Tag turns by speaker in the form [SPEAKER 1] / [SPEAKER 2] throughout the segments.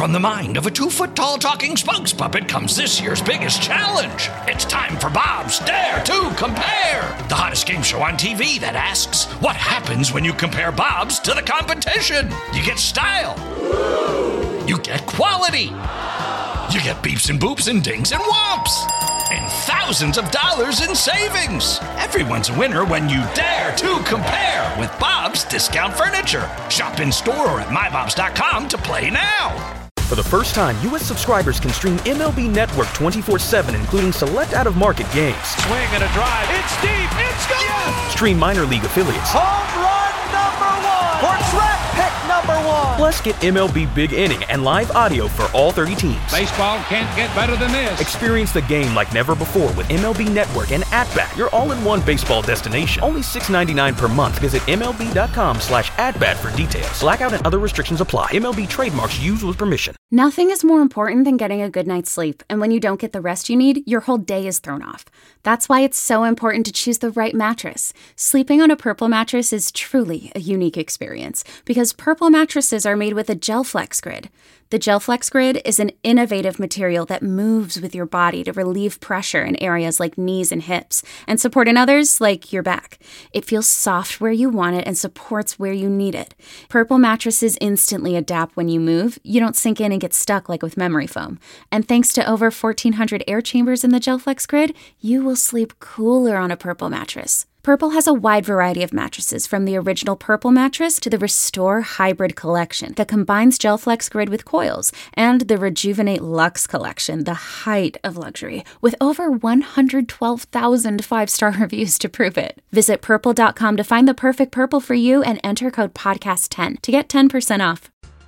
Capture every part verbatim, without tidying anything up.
[SPEAKER 1] From the mind of a two-foot-tall talking spokes puppet comes this year's biggest challenge. It's time for Bob's Dare to Compare, the hottest game show on T V that asks, what happens when you compare Bobs to the competition? You get style. You get quality. You get beeps and boops and dings and whomps. And thousands of dollars in savings. Everyone's a winner when you dare to compare with Bob's Discount Furniture. Shop in store or at my bobs dot com to play now.
[SPEAKER 2] For the first time, U S subscribers can stream M L B Network twenty-four seven, including select out-of-market games.
[SPEAKER 3] Swing and a drive. It's deep. It's gone. Yes!
[SPEAKER 2] Stream minor league affiliates.
[SPEAKER 3] Home run number one. Or track pick number one.
[SPEAKER 2] Plus, get M L B Big Inning and live audio for all thirty teams.
[SPEAKER 3] Baseball can't get better than this.
[SPEAKER 2] Experience the game like never before with M L B Network and At-Bat, your all-in-one baseball destination. Only six dollars and ninety-nine cents per month. Visit M L B dot com slash at-bat for details. Blackout and other restrictions apply. M L B trademarks used with permission.
[SPEAKER 4] Nothing is more important than getting a good night's sleep, and when you don't get the rest you need, your whole day is thrown off. That's why it's so important to choose the right mattress. Sleeping on a Purple mattress is truly a unique experience, because Purple mattresses are made with a GelFlex Grid. The GelFlex Grid is an innovative material that moves with your body to relieve pressure in areas like knees and hips, and support in others like your back. It feels soft where you want it and supports where you need it. Purple mattresses instantly adapt when you move. You don't sink in and get stuck like with memory foam. And thanks to over fourteen hundred air chambers in the GelFlex Grid, you will sleep cooler on a Purple mattress. Purple has a wide variety of mattresses, from the original Purple mattress to the Restore Hybrid collection that combines GelFlex Grid with coils, and the Rejuvenate Luxe collection, the height of luxury, with over one hundred twelve thousand five-star reviews to prove it. Visit purple dot com to find the perfect Purple for you and enter code podcast ten to get ten percent off.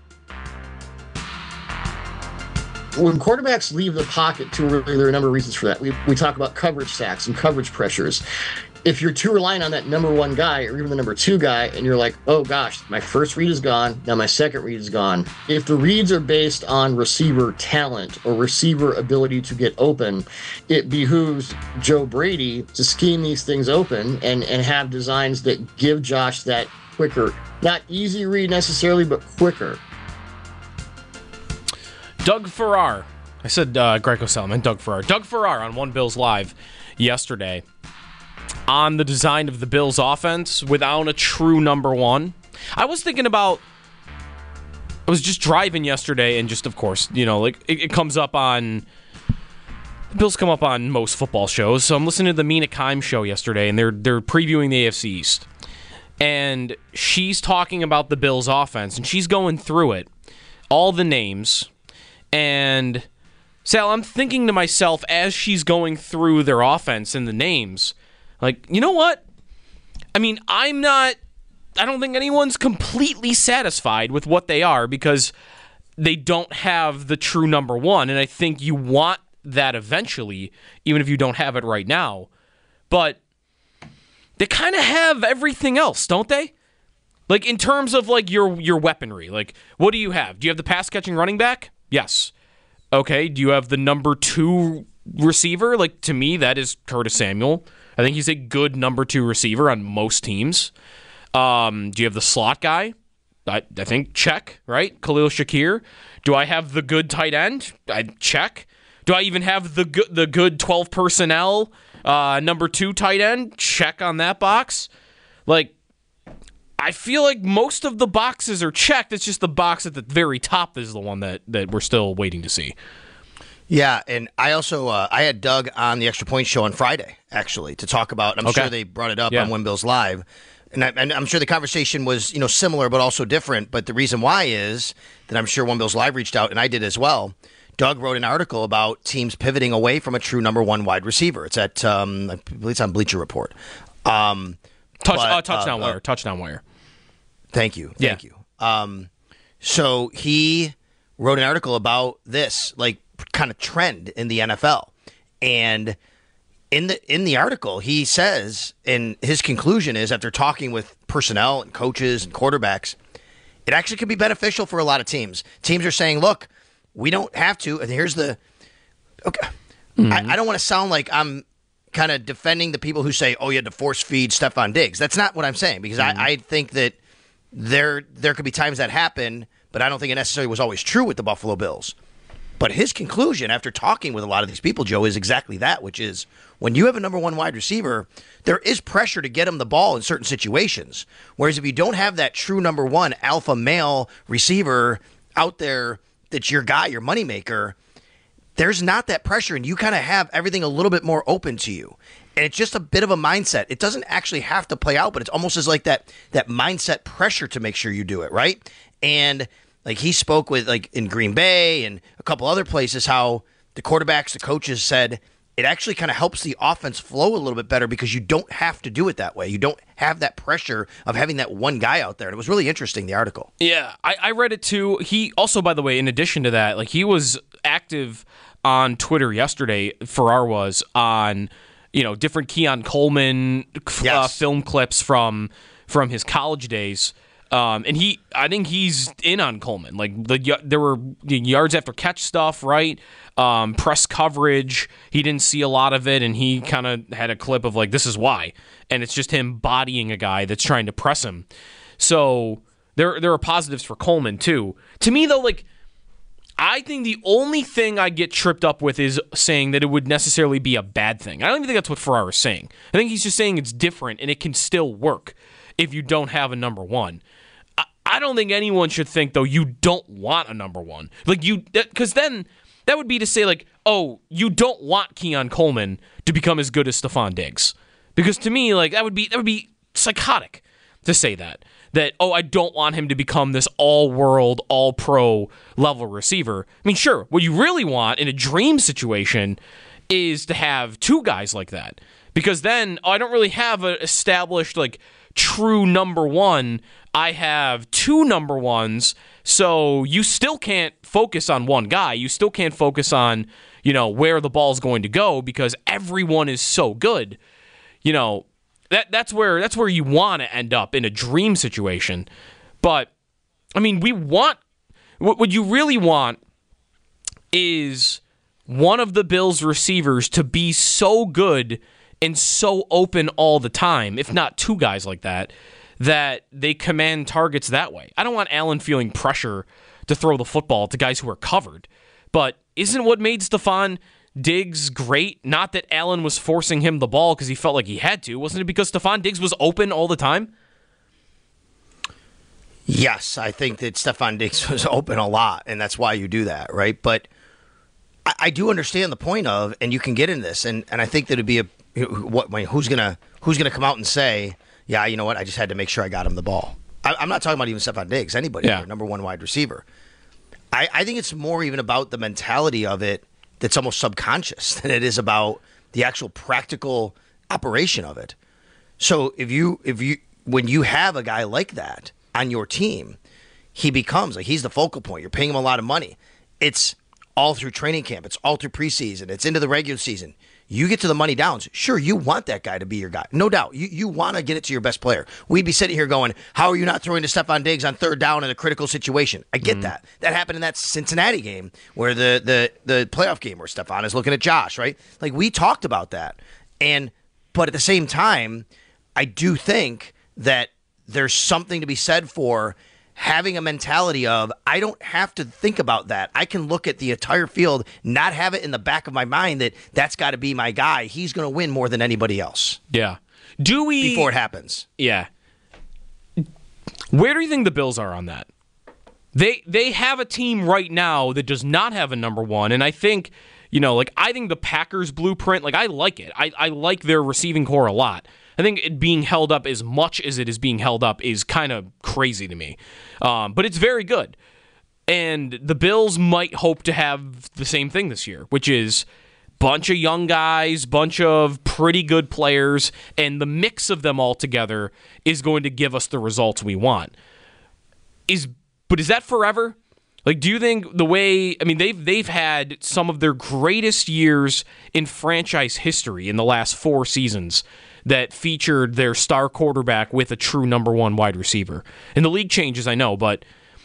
[SPEAKER 5] When quarterbacks leave the pocket too early, there are a number of reasons for that. We, we talk about coverage sacks and coverage pressures. If you're too reliant on that number one guy or even the number two guy, and you're like, oh gosh, my first read is gone, now my second read is gone. If the reads are based on receiver talent or receiver ability to get open, it behooves Joe Brady to scheme these things open and, and have designs that give Josh that quicker, not easy read necessarily, but quicker.
[SPEAKER 6] Doug Farrar. I said uh, Greco Salmon, Doug Farrar. Doug Farrar on One Bills Live yesterday on the design of the Bills offense without a true number one. I was thinking about, I was just driving yesterday and just, of course, you know, like it, it comes up on, the Bills come up on most football shows. So I'm listening to the Mina Kimes show yesterday, and they're they're previewing the A F C East. And she's talking about the Bills offense, and she's going through it, all the names. And Sal, I'm thinking to myself as she's going through their offense and the names, like, you know what? I mean, I'm not, I don't think anyone's completely satisfied with what they are because they don't have the true number one. And I think you want that eventually, even if you don't have it right now. But they kind of have everything else, don't they? Like, in terms of, like, your your weaponry. Like, what do you have? Do you have the pass-catching running back? Yes. Okay, do you have the number two receiver? Like, to me, that is Curtis Samuel. I think he's a good number two receiver on most teams. Um, do you have the slot guy? I, I think check, right? Khalil Shakir. Do I have the good tight end? I check. Do I even have the good, the good twelve personnel uh, number two tight end? Check on that box. Like, I feel like most of the boxes are checked. It's just the box at the very top is the one that, that we're still waiting to see.
[SPEAKER 7] Yeah, and I also uh, I had Doug on the Extra Point show on Friday, actually, to talk about. I'm okay. sure they brought it up yeah. on One Bills Live, and, I, and I'm sure the conversation was you know similar but also different. But the reason why is that I'm sure One Bills Live reached out, and I did as well. Doug wrote an article about teams pivoting away from a true number one wide receiver. It's at um, I believe it's on Bleacher Report. Um,
[SPEAKER 6] Touch
[SPEAKER 7] but,
[SPEAKER 6] uh, touchdown
[SPEAKER 7] uh,
[SPEAKER 6] wire. Touchdown wire.
[SPEAKER 7] Thank you. Thank
[SPEAKER 6] yeah.
[SPEAKER 7] you. Um, so he wrote an article about this, like, kind of trend in the N F L. And in the in the article, he says, and his conclusion is, after talking with personnel and coaches and quarterbacks, it actually could be beneficial for a lot of teams. Teams are saying, look, we don't have to. And here's the okay. Mm-hmm. I, I don't want to sound like I'm kind of defending the people who say, oh, you had to force feed Stephon Diggs. That's not what I'm saying, because mm-hmm. I, I think that there there could be times that happen, but I don't think it necessarily was always true with the Buffalo Bills. But his conclusion after talking with a lot of these people, Joe, is exactly that, which is when you have a number one wide receiver, there is pressure to get him the ball in certain situations. Whereas if you don't have that true number one alpha male receiver out there that's your guy, your moneymaker, there's not that pressure, and you kind of have everything a little bit more open to you. And it's just a bit of a mindset. It doesn't actually have to play out, but it's almost as like that that mindset pressure to make sure you do it, right? And like he spoke with like in Green Bay and a couple other places how the quarterbacks, the coaches said it actually kind of helps the offense flow a little bit better because you don't have to do it that way. You don't have that pressure of having that one guy out there. And it was really interesting, the article.
[SPEAKER 6] Yeah, I, I read it too. He also, by the way, in addition to that, like he was active on Twitter yesterday, Farrar was, on, you know, different Keon Coleman
[SPEAKER 7] yes.
[SPEAKER 6] uh, film clips from from his college days. Um, and he, I think he's in on Coleman. Like the there were the yards after catch stuff, right? Um, press coverage. He didn't see a lot of it, and he kind of had a clip of like, "This is why," and it's just him bodying a guy that's trying to press him. So there there are positives for Coleman too. To me, though, like I think the only thing I get tripped up with is saying that it would necessarily be a bad thing. I don't even think that's what Farrar is saying. I think he's just saying it's different and it can still work if you don't have a number one. I don't think anyone should think, though, you don't want a number one. Like you, because then that would be to say, like, oh, you don't want Keon Coleman to become as good as Stephon Diggs. Because to me, like, that would be that would be psychotic to say that. That, oh, I don't want him to become this all-world, all-pro level receiver. I mean, sure, what you really want in a dream situation is to have two guys like that. Because then, oh, I don't really have an established, like, true number one. I have two number ones, so you still can't focus on one guy. You still can't focus on, you know, where the ball's going to go because everyone is so good. You know, that that's where that's where you want to end up in a dream situation. But I mean, we want what, what you really want is one of the Bills' receivers to be so good and so open all the time, if not two guys like that, that they command targets that way. I don't want Allen feeling pressure to throw the football to guys who are covered. But isn't what made Stephon Diggs great not that Allen was forcing him the ball because he felt like he had to? Wasn't it because Stephon Diggs was open all the time?
[SPEAKER 7] Yes, I think that Stephon Diggs was open a lot, and that's why you do that, right? But I, I do understand the point of, and you can get in this, and, and I think that it'd be a what who's gonna who's gonna come out and say, yeah, you know what? I just had to make sure I got him the ball. I, I'm not talking about even Stephon Diggs. Anybody,
[SPEAKER 6] yeah.
[SPEAKER 7] number one wide receiver. I, I think it's more even about the mentality of it that's almost subconscious than it is about the actual practical operation of it. So if you if you when you have a guy like that on your team, he becomes like he's the focal point. You're paying him a lot of money. It's all through training camp. It's all through preseason. It's into the regular season. You get to the money downs. Sure, you want that guy to be your guy. No doubt. You you want to get it to your best player. We'd be sitting here going, how are you not throwing to Stephon Diggs on third down in a critical situation? I get mm. that. That happened in that Cincinnati game where the, the, the playoff game where Stephon is looking at Josh, right? Like, we talked about that. And but at the same time, I do think that there's something to be said for having a mentality of, I don't have to think about that. I can look at the entire field, not have it in the back of my mind that that's got to be my guy. He's going to win more than anybody else.
[SPEAKER 6] Yeah. Do we...
[SPEAKER 7] Before it happens.
[SPEAKER 6] Yeah. Where do you think the Bills are on that? They they have a team right now that does not have a number one, and I think, you know, like, I think the Packers blueprint, like, I like it. I, I like their receiving core a lot. I think it being held up as much as it is being held up is kind of crazy to me. Um, but it's very good. And the Bills might hope to have the same thing this year, which is bunch of young guys, bunch of pretty good players, and the mix of them all together is going to give us the results we want. Is but is that forever? Like, do you think the way, I mean, they've they've had some of their greatest years in franchise history in the last four seasons that featured their star quarterback with a true number one wide receiver. And the league changes, I know, but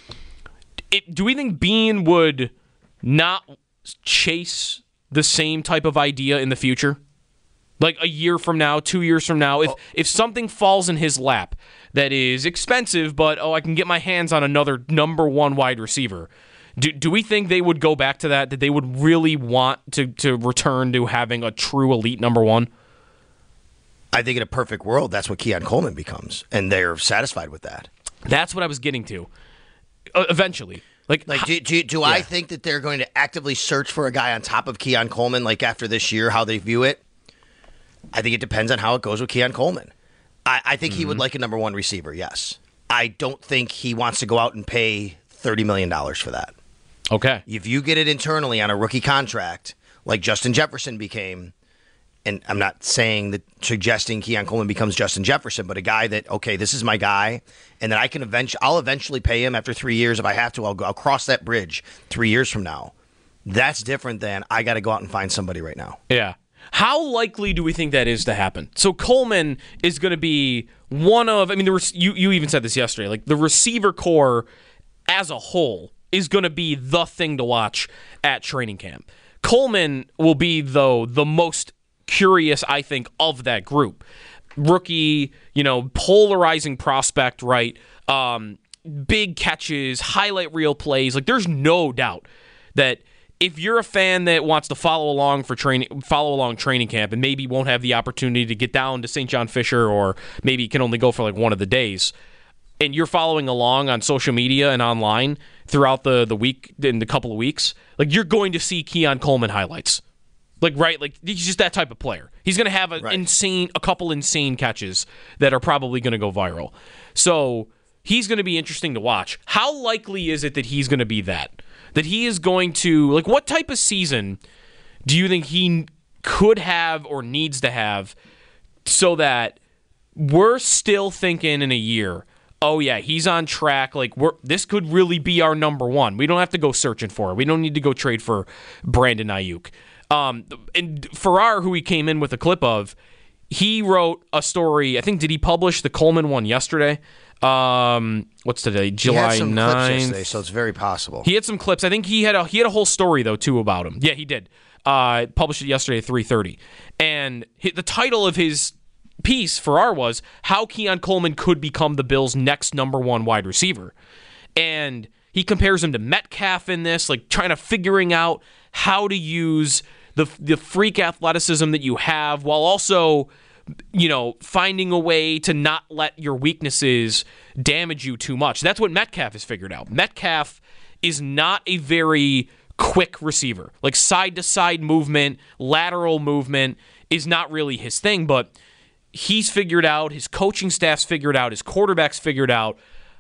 [SPEAKER 6] it, do we think Bean would not chase the same type of idea in the future? Like a year from now, two years from now, if oh. if something falls in his lap that is expensive, but oh, I can get my hands on another number one wide receiver. Do do we think they would go back to that? That they would really want to to return to having a true elite number one?
[SPEAKER 7] I think in a perfect world, that's what Keon Coleman becomes, and they're satisfied with that.
[SPEAKER 6] That's what I was getting to. Uh, eventually. Like,
[SPEAKER 7] like do, do, do yeah. I think that they're going to actively search for a guy on top of Keon Coleman, like after this year, how they view it? I think it depends on how it goes with Keon Coleman. I, I think mm-hmm. he would like a number one receiver, yes. I don't think he wants to go out and pay thirty million dollars for that.
[SPEAKER 6] Okay.
[SPEAKER 7] If you get it internally on a rookie contract, like Justin Jefferson became, and I'm not saying that suggesting Keon Coleman becomes Justin Jefferson, but a guy that, okay, this is my guy, and that I can eventually, I'll eventually pay him after three years if I have to. I'll go, I'll cross that bridge three years from now. That's different than I got to go out and find somebody right now.
[SPEAKER 6] Yeah. How likely do we think that is to happen? So Coleman is going to be one of, I mean, the, you you even said this yesterday, like the receiver core as a whole is going to be the thing to watch at training camp. Coleman will be, though, the most curious, I think, of that group. Rookie, you know, polarizing prospect, right? Um, big catches, highlight reel plays. Like, there's no doubt that if you're a fan that wants to follow along for training, follow along training camp, and maybe won't have the opportunity to get down to Saint John Fisher, or maybe can only go for like one of the days, and you're following along on social media and online throughout the the week, in the couple of weeks, like you're going to see Keon Coleman highlights. Like, right, like he's just that type of player. He's going to have an
[SPEAKER 7] right.
[SPEAKER 6] insane, a couple insane catches that are probably going to go viral. So he's going to be interesting to watch. How likely is it that he's going to be that? That he is going to, like, what type of season do you think he could have or needs to have so that we're still thinking in a year, oh yeah, he's on track, like we're this could really be our number one. We don't have to go searching for it. We don't need to go trade for Brandon Ayuk. Um, and Farrar, who he came in with a clip of, he wrote a story. I think, did he publish the Coleman one yesterday? Um, what's today? July ninth. Yesterday,
[SPEAKER 7] so it's very possible.
[SPEAKER 6] He had some clips. I think he had a he had a whole story though too about him. Yeah, he did. Uh, published it yesterday at three thirty, and he, the title of his piece Farrar was "How Keon Coleman Could Become the Bills' Next Number One Wide Receiver," and he compares him to Metcalf in this, like trying to figuring out how to use the the freak athleticism that you have while also, you know, finding a way to not let your weaknesses damage you too much. That's what Metcalf has figured out. Metcalf is not a very quick receiver. Like side-to-side movement, lateral movement is not really his thing, but he's figured out, his coaching staff's figured out, his quarterback's figured out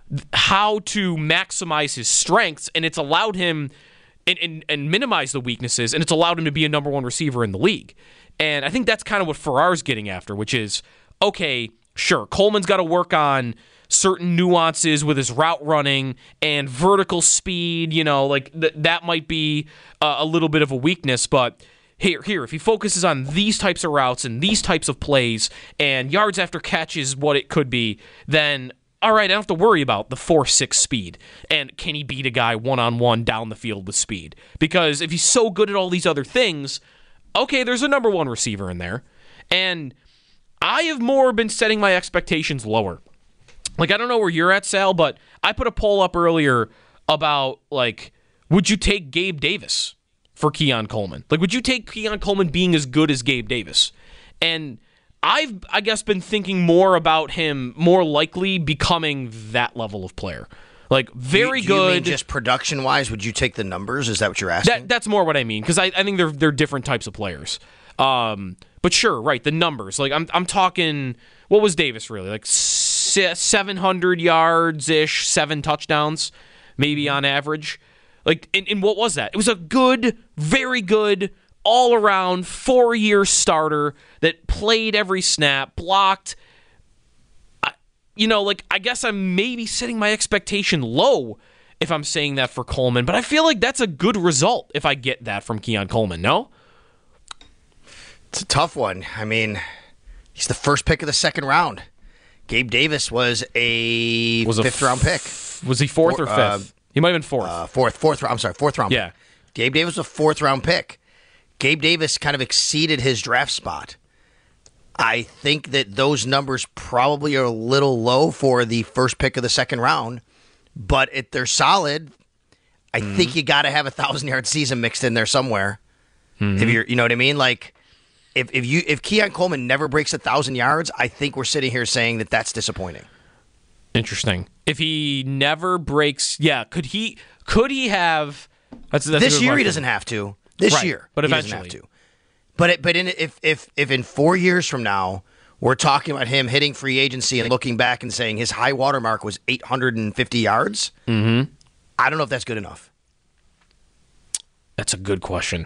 [SPEAKER 6] how to maximize his strengths, and it's allowed him and, and, and minimize the weaknesses, and it's allowed him to be a number one receiver in the league. And I think that's kind of what Farrar's getting after, which is, okay, sure, Coleman's got to work on certain nuances with his route running and vertical speed, you know, like th- that might be uh, a little bit of a weakness, but here, here, if he focuses on these types of routes and these types of plays and yards after catch is what it could be, then all right, I don't have to worry about the four six speed. And can he beat a guy one-on-one down the field with speed? Because if he's so good at all these other things, okay, there's a number one receiver in there. And I have more been setting my expectations lower. Like, I don't know where you're at, Sal, but I put a poll up earlier about, like, would you take Gabe Davis for Keon Coleman? Like, would you take Keon Coleman being as good as Gabe Davis? And I've, I guess, been thinking more about him more likely becoming that level of player. Like, very
[SPEAKER 7] do you, do
[SPEAKER 6] good.
[SPEAKER 7] You mean just production-wise, would you take the numbers? Is that what you're asking?
[SPEAKER 6] That, that's more what I mean, because I, I think they're they're different types of players. Um, but sure, right, the numbers. Like, I'm I'm talking, what was Davis really? Like, seven hundred yards-ish, seven touchdowns, maybe on average. Like, and, and what was that? It was a good, very good, all-around, four-year starter that played every snap, blocked. I, you know, like, I guess I'm maybe setting my expectation low if I'm saying that for Coleman, but I feel like that's a good result if I get that from Keon Coleman, no?
[SPEAKER 7] It's a tough one. I mean, he's the first pick of the second round. Gabe Davis was a was fifth-round pick.
[SPEAKER 6] Was he fourth Four, or fifth? Uh, he might have been fourth.
[SPEAKER 7] Uh, fourth, fourth. I'm sorry, fourth round.
[SPEAKER 6] Yeah.
[SPEAKER 7] Pick. Gabe Davis was a fourth-round pick. Gabe Davis kind of exceeded his draft spot. I think that those numbers probably are a little low for the first pick of the second round, but if they're solid, I mm-hmm. think you got to have a thousand-yard season mixed in there somewhere. Mm-hmm. If you're, you know what I mean? Like, if if you if Keon Coleman never breaks a thousand yards, I think we're sitting here saying that that's disappointing.
[SPEAKER 6] Interesting. If he never breaks, yeah, could he? Could he have? That's, that's
[SPEAKER 7] this year
[SPEAKER 6] question.
[SPEAKER 7] He doesn't have to. This
[SPEAKER 6] right,
[SPEAKER 7] year,
[SPEAKER 6] but
[SPEAKER 7] he
[SPEAKER 6] eventually,
[SPEAKER 7] doesn't have to. But it, but in, if if if in four years from now we're talking about him hitting free agency and looking back and saying his high water mark was eight hundred fifty yards,
[SPEAKER 6] mm-hmm.
[SPEAKER 7] I don't know if that's good enough.
[SPEAKER 6] That's a good question.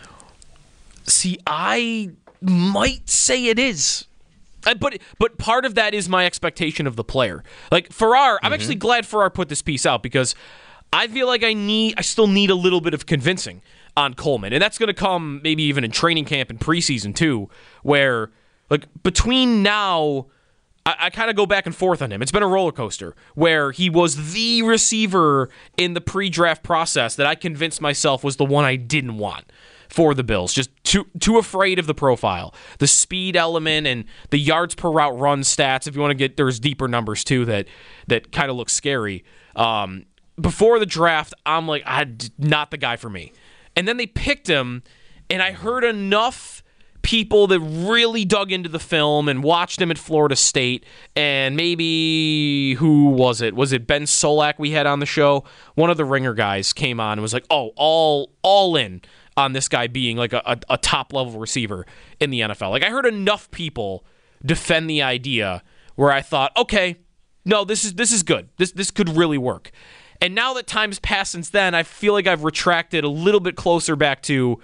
[SPEAKER 6] See, I might say it is. But but part of that is my expectation of the player. Like Farrar, I'm mm-hmm. actually glad Farrar put this piece out because I feel like I need I still need a little bit of convincing on Coleman. And that's going to come maybe even in training camp and preseason too, where like between now I, I kind of go back and forth on him. It's been a roller coaster where he was the receiver in the pre-draft process that I convinced myself was the one I didn't want for the Bills. Just too too afraid of the profile, the speed element, and the yards per route run stats. If you want to get, there's deeper numbers too that that kind of look scary. Um, before the draft, I'm like, I not the guy for me. And then they picked him, and I heard enough people that really dug into the film and watched him at Florida State, and maybe, who was it? Was it Ben Solak we had on the show? One of the Ringer guys came on and was like, oh, all all in on this guy being like a, a, a top-level receiver in the N F L. Like, I heard enough people defend the idea where I thought, okay, no, this is this is good. This this could really work. And now that time's passed since then, I feel like I've retracted a little bit closer back to,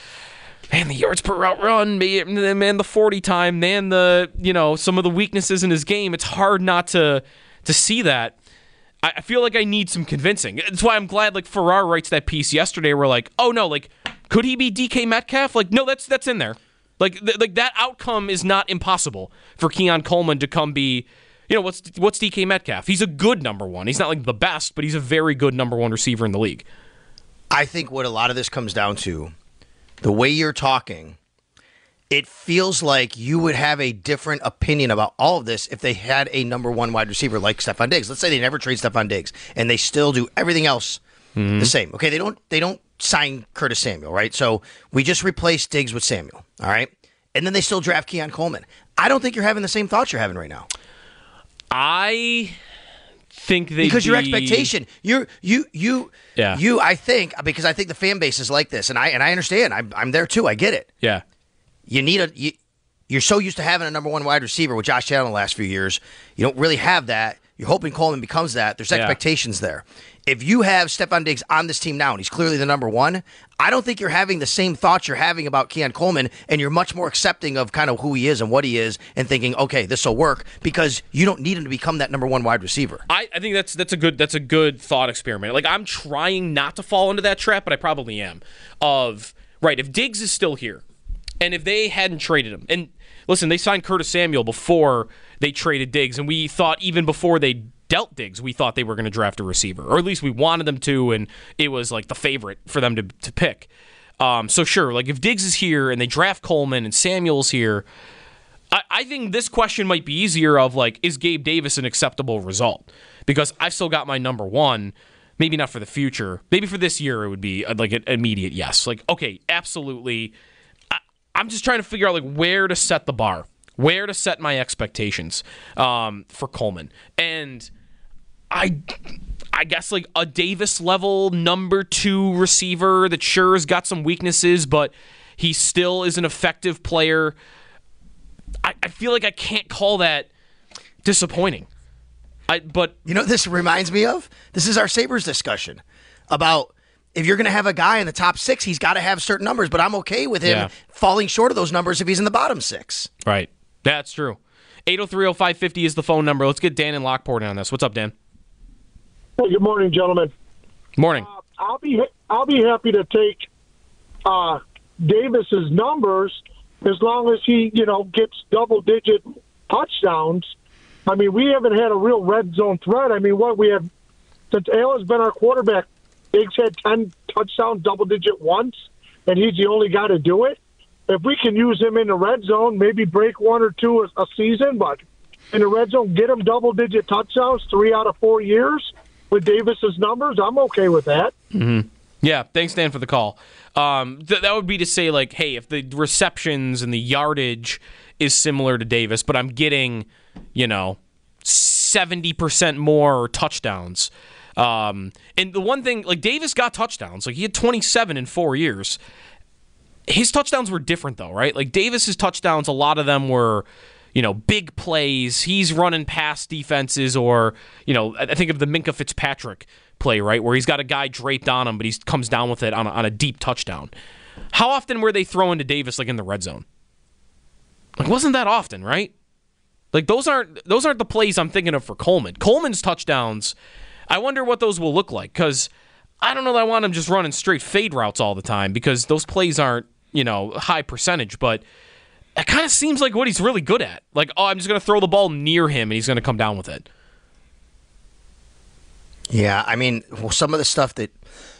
[SPEAKER 6] man, the yards per route run, man, the forty time, man, the, you know, some of the weaknesses in his game. It's hard not to to see that. I feel like I need some convincing. That's why I'm glad, like, Farrar writes that piece yesterday where, like, oh, no, like, could he be D K Metcalf? Like, no, that's that's in there. Like, th- like that outcome is not impossible for Keon Coleman to come be, you know, what's what's D K Metcalf? He's a good number one. He's not, like, the best, but he's a very good number one receiver in the league.
[SPEAKER 7] I think what a lot of this comes down to, the way you're talking, it feels like you would have a different opinion about all of this if they had a number one wide receiver like Stephon Diggs. Let's say they never trade Stephon Diggs and they still do everything else mm-hmm. the same. Okay, they don't they don't sign Curtis Samuel, right? So we just replace Diggs with Samuel, all right? And then they still draft Keon Coleman. I don't think you're having the same thoughts you're having right now.
[SPEAKER 6] I think they
[SPEAKER 7] because
[SPEAKER 6] be...
[SPEAKER 7] your expectation, you you you
[SPEAKER 6] yeah.
[SPEAKER 7] you I think because I think the fan base is like this, and I and I understand. I'm I'm there too. I get it.
[SPEAKER 6] Yeah.
[SPEAKER 7] You need a. You, you're so used to having a number one wide receiver with Josh Allen the last few years. You don't really have that. You're hoping Coleman becomes that. There's expectations yeah. there. If you have Stephon Diggs on this team now and he's clearly the number one, I don't think you're having the same thoughts you're having about Keon Coleman, and you're much more accepting of kind of who he is and what he is and thinking, okay, this will work because you don't need him to become that number one wide receiver.
[SPEAKER 6] I, I think that's that's a good that's a good thought experiment. Like, I'm trying not to fall into that trap, but I probably am. Of right, if Diggs is still here, and if they hadn't traded him, and listen, they signed Curtis Samuel before they traded Diggs, and we thought even before they dealt Diggs, we thought they were going to draft a receiver, or at least we wanted them to, and it was like the favorite for them to to pick. Um, so sure, like if Diggs is here and they draft Coleman and Samuel's here, I, I think this question might be easier of like, is Gabe Davis an acceptable result? Because I've still got my number one. Maybe not for the future. Maybe for this year it would be like an immediate yes. Like, okay, absolutely. I'm just trying to figure out like where to set the bar, where to set my expectations um, for Coleman. And I I guess like a Davis level number two receiver that sure has got some weaknesses, but he still is an effective player. I, I feel like I can't call that disappointing. I but
[SPEAKER 7] you know what this reminds me of? This is our Sabres discussion about if you're going to have a guy in the top six, he's got to have certain numbers, but I'm okay with him
[SPEAKER 6] yeah.
[SPEAKER 7] falling short of those numbers if he's in the bottom six.
[SPEAKER 6] Right. That's true. eight oh three oh five fifty is the phone number. Let's get Dan in Lockport on this. What's up, Dan?
[SPEAKER 8] Well, good morning, gentlemen.
[SPEAKER 6] Morning.
[SPEAKER 8] Uh, I'll be I'll be happy to take uh, Davis's numbers as long as he, you know, gets double-digit touchdowns. I mean, we haven't had a real red zone threat. I mean, what we have since Allen's been our quarterback, Diggs had ten touchdowns, double-digit once, and he's the only guy to do it. if we can use him in the red zone, maybe break one or two a, a season, but in the red zone, get him double-digit touchdowns three out of four years with Davis's numbers, I'm okay with that.
[SPEAKER 6] Mm-hmm. Yeah, thanks, Dan, for the call. Um, th- that would be to say, like, hey, if the receptions and the yardage is similar to Davis, but I'm getting, you know, seventy percent more touchdowns. Um, and the one thing, like, Davis got touchdowns. Like, he had twenty-seven in four years. His touchdowns were different, though, right? Like, Davis's touchdowns, a lot of them were, you know, big plays. He's running past defenses, or, you know, I think of the Minkah Fitzpatrick play, right, where he's got a guy draped on him, but he comes down with it on a, on a deep touchdown. How often were they throwing to Davis, like, in the red zone? Like, wasn't that often, right? Like, those aren't those aren't the plays I'm thinking of for Coleman. Coleman's touchdowns, I wonder what those will look like, because I don't know that I want him just running straight fade routes all the time, because those plays aren't, you know, high percentage, but it kind of seems like what he's really good at. Like, oh, I'm just going to throw the ball near him, and he's going to come down with it.
[SPEAKER 7] Yeah, I mean, well, some of the stuff that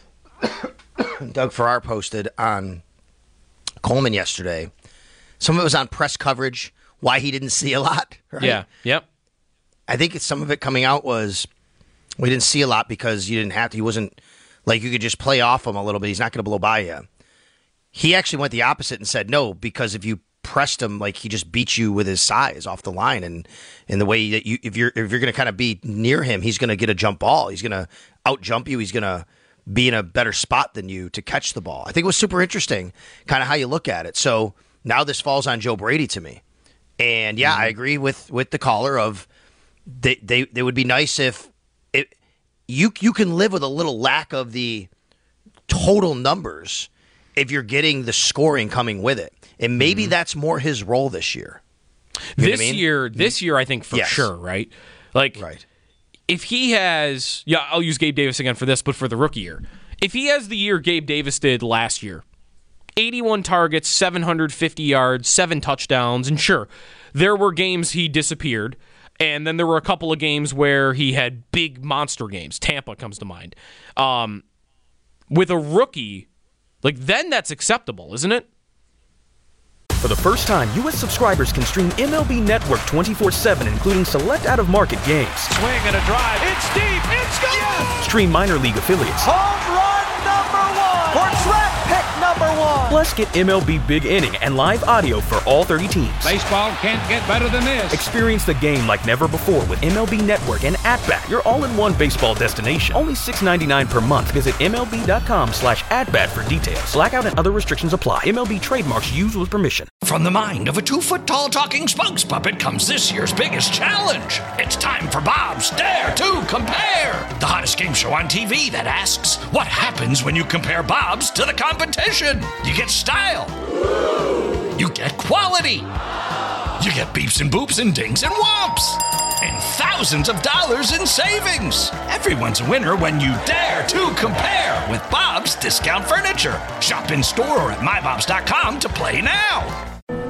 [SPEAKER 7] Doug Farrar posted on Coleman yesterday, some of it was on press coverage, why he didn't see a lot. Right?
[SPEAKER 6] Yeah, yep.
[SPEAKER 7] I think it's, some of it coming out was we didn't see a lot because you didn't have to. He wasn't, like, you could just play off him a little bit. He's not going to blow by you. He actually went the opposite and said, no, because if you pressed him, like, he just beat you with his size off the line, and and the way that you, if you're if you're going to kind of be near him, he's going to get a jump ball. He's going to out jump you. He's going to be in a better spot than you to catch the ball. I think it was super interesting, kind of how you look at it. So now this falls on Joe Brady to me, and yeah, mm-hmm. I agree with with the caller of they they they would be nice if it you you can live with a little lack of the total numbers if you're getting the scoring coming with it. And maybe mm-hmm. that's more his role this year. You
[SPEAKER 6] this I mean? year, this year, I think for yes. sure, right? Like,
[SPEAKER 7] right.
[SPEAKER 6] if he has, yeah, I'll use Gabe Davis again for this, but for the rookie year, if he has the year Gabe Davis did last year, eighty-one targets, seven hundred fifty yards, seven touchdowns, and sure, there were games he disappeared, and then there were a couple of games where he had big monster games. Tampa comes to mind. Um, with a rookie, like, then that's acceptable, isn't it?
[SPEAKER 2] For the first time, U S subscribers can stream M L B Network twenty-four seven, including select out-of-market games.
[SPEAKER 3] Swing and a drive. It's deep. It's gone. Yes!
[SPEAKER 2] Stream minor league affiliates.
[SPEAKER 3] Home run number one. For track pick number one.
[SPEAKER 2] Plus, get M L B Big Inning and live audio for all thirty teams.
[SPEAKER 9] Baseball can't get better than this.
[SPEAKER 2] Experience the game like never before with M L B Network and At-Bat, your all-in-one baseball destination. Only six dollars and ninety-nine cents per month. Visit MLB.com slash at-bat for details. Blackout and other restrictions apply. M L B trademarks used with permission.
[SPEAKER 1] From the mind of a two-foot-tall talking spokes puppet comes this year's biggest challenge. It's time for Bob's Dare to Compare, the hottest game show on T V that asks, what happens when you compare Bob's to the competition? You get style. You get quality. You get beeps and boops and dings and whomps. And thousands of dollars in savings. Everyone's a winner when you dare to compare with Bob's Discount Furniture. Shop in store or at my bobs dot com to play now.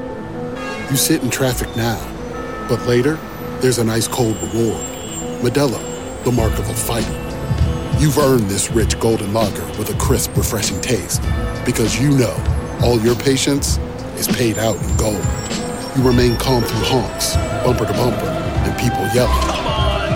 [SPEAKER 10] You sit in traffic now, but later, there's an ice-cold reward. Modelo, the mark of a fighter. You've earned this rich golden lager with a crisp, refreshing taste. Because you know, all your patience is paid out in gold. You remain calm through honks, bumper to bumper, and people yelling.
[SPEAKER 1] Come on,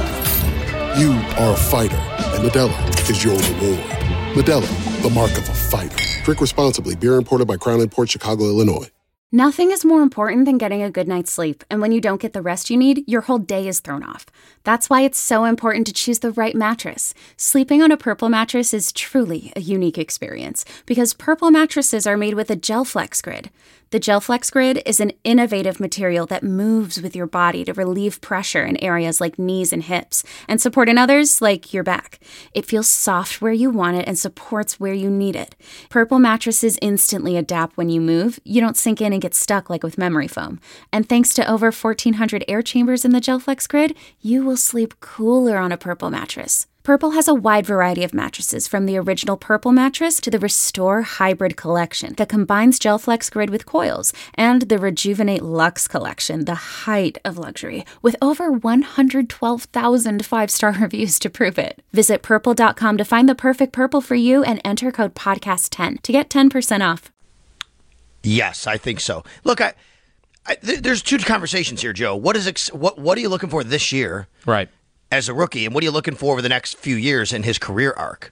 [SPEAKER 1] move!
[SPEAKER 10] You are a fighter, and Modelo is your reward. Modelo, the mark of a fighter. Drink responsibly. Beer imported by Crown Imports, Chicago, Illinois.
[SPEAKER 4] Nothing is more important than getting a good night's sleep, and when you don't get the rest you need, your whole day is thrown off. That's why it's so important to choose the right mattress. Sleeping on a Purple mattress is truly a unique experience, because Purple mattresses are made with a GelFlex Grid. The GelFlex Grid is an innovative material that moves with your body to relieve pressure in areas like knees and hips, and support in others like your back. It feels soft where you want it and supports where you need it. Purple mattresses instantly adapt when you move. You don't sink in and get stuck like with memory foam. And thanks to over fourteen hundred air chambers in the GelFlex Grid, you will sleep cooler on a Purple mattress. Purple has a wide variety of mattresses, from the original Purple mattress to the Restore Hybrid collection that combines GelFlex Grid with coils, and the Rejuvenate Luxe collection, the height of luxury, with over one hundred twelve thousand five-star reviews to prove it. Visit purple dot com to find the perfect Purple for you and enter code podcast ten to get ten percent off.
[SPEAKER 7] Yes, I think so. Look, I, I th- there's two conversations here, Joe. What is ex- what what are you looking for this year,
[SPEAKER 6] right,
[SPEAKER 7] as a rookie, and what are you looking for over the next few years in his career arc?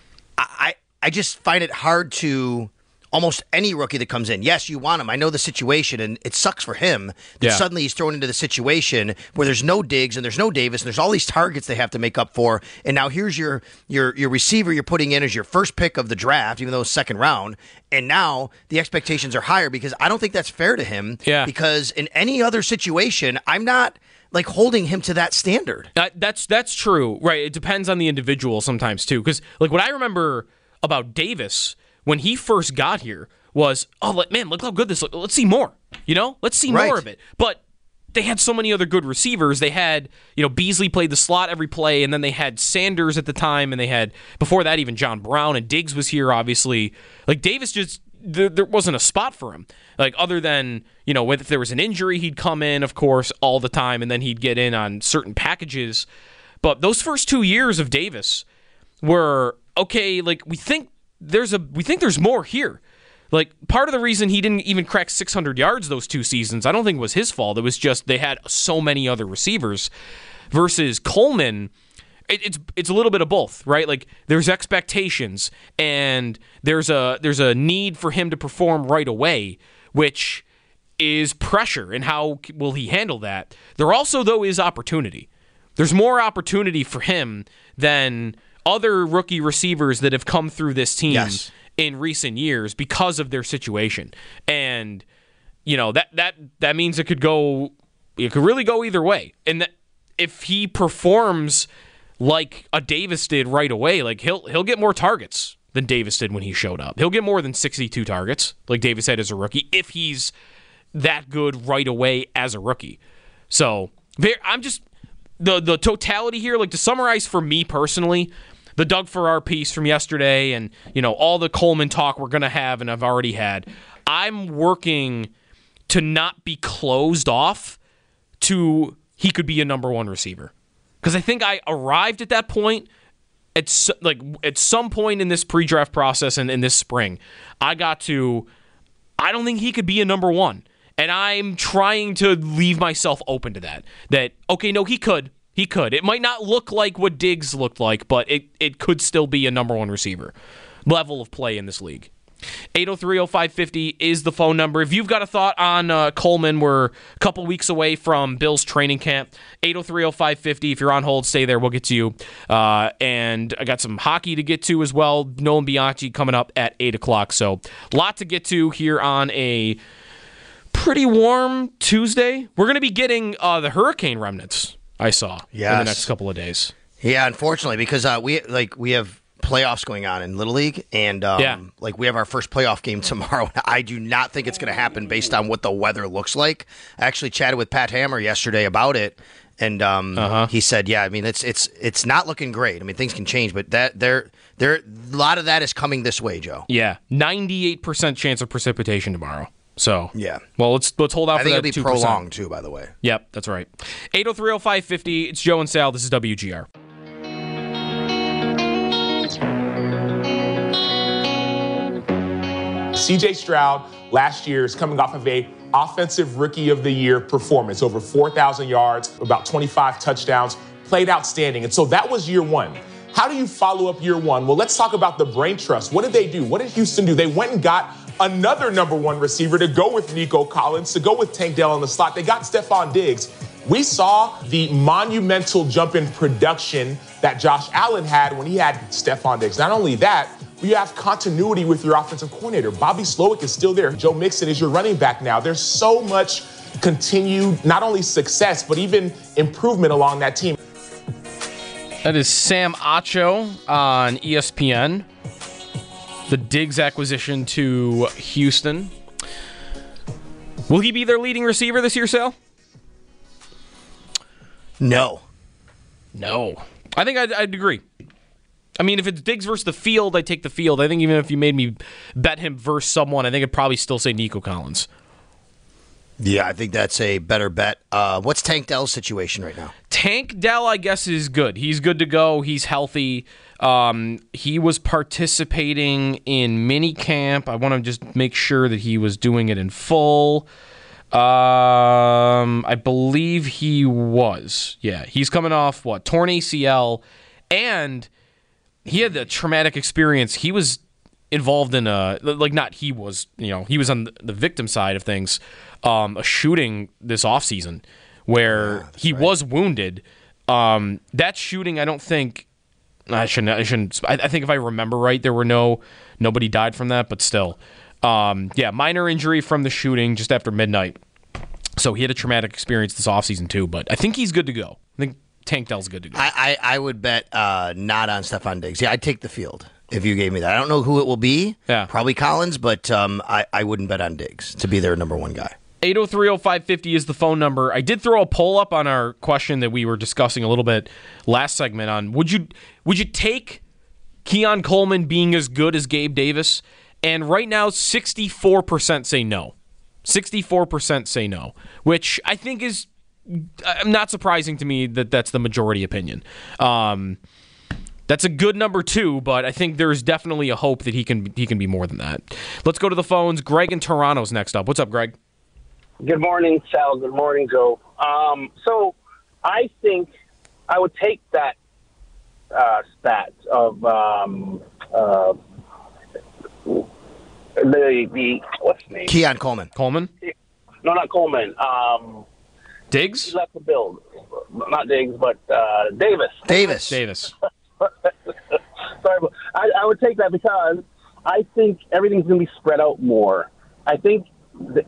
[SPEAKER 7] I I, I just find it hard to. Almost any rookie that comes in, yes, you want him. I know the situation, and it sucks for him that
[SPEAKER 6] yeah.
[SPEAKER 7] suddenly he's thrown into the situation where there's no Diggs and there's no Davis, and there's all these targets they have to make up for. And now here's your your your receiver you're putting in as your first pick of the draft, even though it's second round. And now the expectations are higher because I don't think that's fair to him.
[SPEAKER 6] Yeah.
[SPEAKER 7] Because in any other situation, I'm not like holding him to that standard.
[SPEAKER 6] Uh, that's that's true, right? It depends on the individual sometimes too. Because like what I remember about Davis. When he first got here was, oh, man, look how good this looks. Let's see more, you know? Let's see
[SPEAKER 7] right.
[SPEAKER 6] more of it. But they had so many other good receivers. They had, you know, Beasley played the slot every play, and then they had Sanders at the time, and they had, before that, even John Brown, and Diggs was here, obviously. Like, Davis just, there, there wasn't a spot for him. Like, other than, you know, if there was an injury, he'd come in, of course, all the time, and then he'd get in on certain packages. But those first two years of Davis were, okay, like, we think, There's a we think there's more here. Like, part of the reason he didn't even crack six hundred yards those two seasons, I don't think it was his fault. It was just they had so many other receivers. Versus Coleman, it, it's it's a little bit of both, right? Like, there's expectations and there's a there's a need for him to perform right away, which is pressure. And how will he handle that? There also, though, is opportunity. There's more opportunity for him than other rookie receivers that have come through this team
[SPEAKER 7] yes.
[SPEAKER 6] in recent years because of their situation. And, you know, that that that means it could go it could really go either way. And that if he performs like a Davis did right away, like he'll he'll get more targets than Davis did when he showed up. He'll get more than sixty-two targets, like Davis had as a rookie, if he's that good right away as a rookie. So, I'm just the the totality here, like to summarize for me personally, the Doug Farrar piece from yesterday and, you know, all the Coleman talk we're going to have and I've already had, I'm working to not be closed off to he could be a number one receiver. Because I think I arrived at that point at, like, at some point in this pre-draft process and in this spring. I got to, I don't think he could be a number one. And I'm trying to leave myself open to that. That, okay, no, he could. He could. It might not look like what Diggs looked like, but it, it could still be a number one receiver level of play in this league. eight oh three oh five fifty is the phone number. If you've got a thought on uh, Coleman, we're a couple weeks away from Bills training camp. eight oh three oh five fifty. If you're on hold, stay there. We'll get to you. Uh, and I got some hockey to get to as well. Nolan Bianchi coming up at eight o'clock. So a lot to get to here on a pretty warm Tuesday. We're going to be getting uh, the hurricane remnants, I saw,
[SPEAKER 7] yes.
[SPEAKER 6] in the next couple of days.
[SPEAKER 7] Yeah, unfortunately, because uh, we like we have playoffs going on in Little League, and um,
[SPEAKER 6] yeah.
[SPEAKER 7] like we have our first playoff game tomorrow. I do not think it's going to happen based on what the weather looks like. I actually chatted with Pat Hammer yesterday about it, and um,
[SPEAKER 6] uh-huh.
[SPEAKER 7] he said, "Yeah, I mean it's it's it's not looking great. I mean things can change, but that there there a lot of that is coming this way, Joe."
[SPEAKER 6] Yeah, ninety-eight percent chance of precipitation tomorrow. So
[SPEAKER 7] yeah,
[SPEAKER 6] well let's let's hold out
[SPEAKER 7] I
[SPEAKER 6] for
[SPEAKER 7] think
[SPEAKER 6] that.
[SPEAKER 7] It'll be prolonged too, by the way.
[SPEAKER 6] Yep, that's right. eight oh three oh five fifty. It's Joe and Sal. This is W G R.
[SPEAKER 11] C J Stroud last year is coming off of a offensive rookie of the year performance, over four thousand yards, about twenty-five touchdowns, played outstanding. And so that was year one. How do you follow up year one? Well, let's talk about the brain trust. What did they do? What did Houston do? They went and got another number one receiver to go with Nico Collins, to go with Tank Dell in the slot. They got Stephon Diggs. We saw the monumental jump in production that Josh Allen had when he had Stephon Diggs. Not only that, you have continuity with your offensive coordinator. Bobby Slowick is still there. Joe Mixon is your running back now. There's so much continued, not only success, but even improvement along that team.
[SPEAKER 6] That is Sam Acho on E S P N. The Diggs acquisition to Houston. Will he be their leading receiver this year, Sal?
[SPEAKER 7] No.
[SPEAKER 6] No. I think I'd, I'd agree. I mean, if it's Diggs versus the field, I'd take the field. I think even if you made me bet him versus someone, I think I'd probably still say Nico Collins.
[SPEAKER 7] Yeah, I think that's a better bet. Uh, what's Tank Dell's situation right now?
[SPEAKER 6] Tank Dell, I guess, is good. He's good to go. He's healthy. Um, he was participating in mini camp. I want to just make sure that he was doing it in full. Um, I believe he was. Yeah, he's coming off, what, torn A C L, and he had the traumatic experience. He was involved in a, like not he was, you know, he was on the victim side of things, um, a shooting this offseason where yeah, he right. was wounded. Um, that shooting, I don't think, I shouldn't, I shouldn't, I, I think if I remember right, there were no, nobody died from that, but still. Um, yeah, minor injury from the shooting just after midnight. So he had a traumatic experience this offseason too, but I think he's good to go. I think Tank Dell's good to go.
[SPEAKER 7] I, I, I would bet uh, not on Stefon Diggs. Yeah, I'd take the field if you gave me that. I don't know who it will be.
[SPEAKER 6] Yeah.
[SPEAKER 7] Probably Collins, but um, I, I wouldn't bet on Diggs to be their number one guy.
[SPEAKER 6] eight oh three oh five fifty is the phone number. I did throw a poll up on our question that we were discussing a little bit last segment on would you would you take Keon Coleman being as good as Gabe Davis? And right now, sixty-four percent say no. sixty-four percent say no, which I think is uh, not surprising to me that that's the majority opinion. Um, that's a good number two, but I think there's definitely a hope that he can he can be more than that. Let's go to the phones. Greg in Toronto's next up. What's up, Greg?
[SPEAKER 12] Good morning, Sal. Good morning, Joe. Um, so I think I would take that uh, stat of um, uh, the the what's his name?
[SPEAKER 7] Keon Coleman.
[SPEAKER 6] Coleman?
[SPEAKER 12] No, not Coleman. Um,
[SPEAKER 6] Diggs?
[SPEAKER 12] He left the build. Not Diggs, but uh, Davis.
[SPEAKER 7] Davis.
[SPEAKER 6] Davis.
[SPEAKER 12] Sorry, but I, I would take that because I think everything's going to be spread out more. I think the,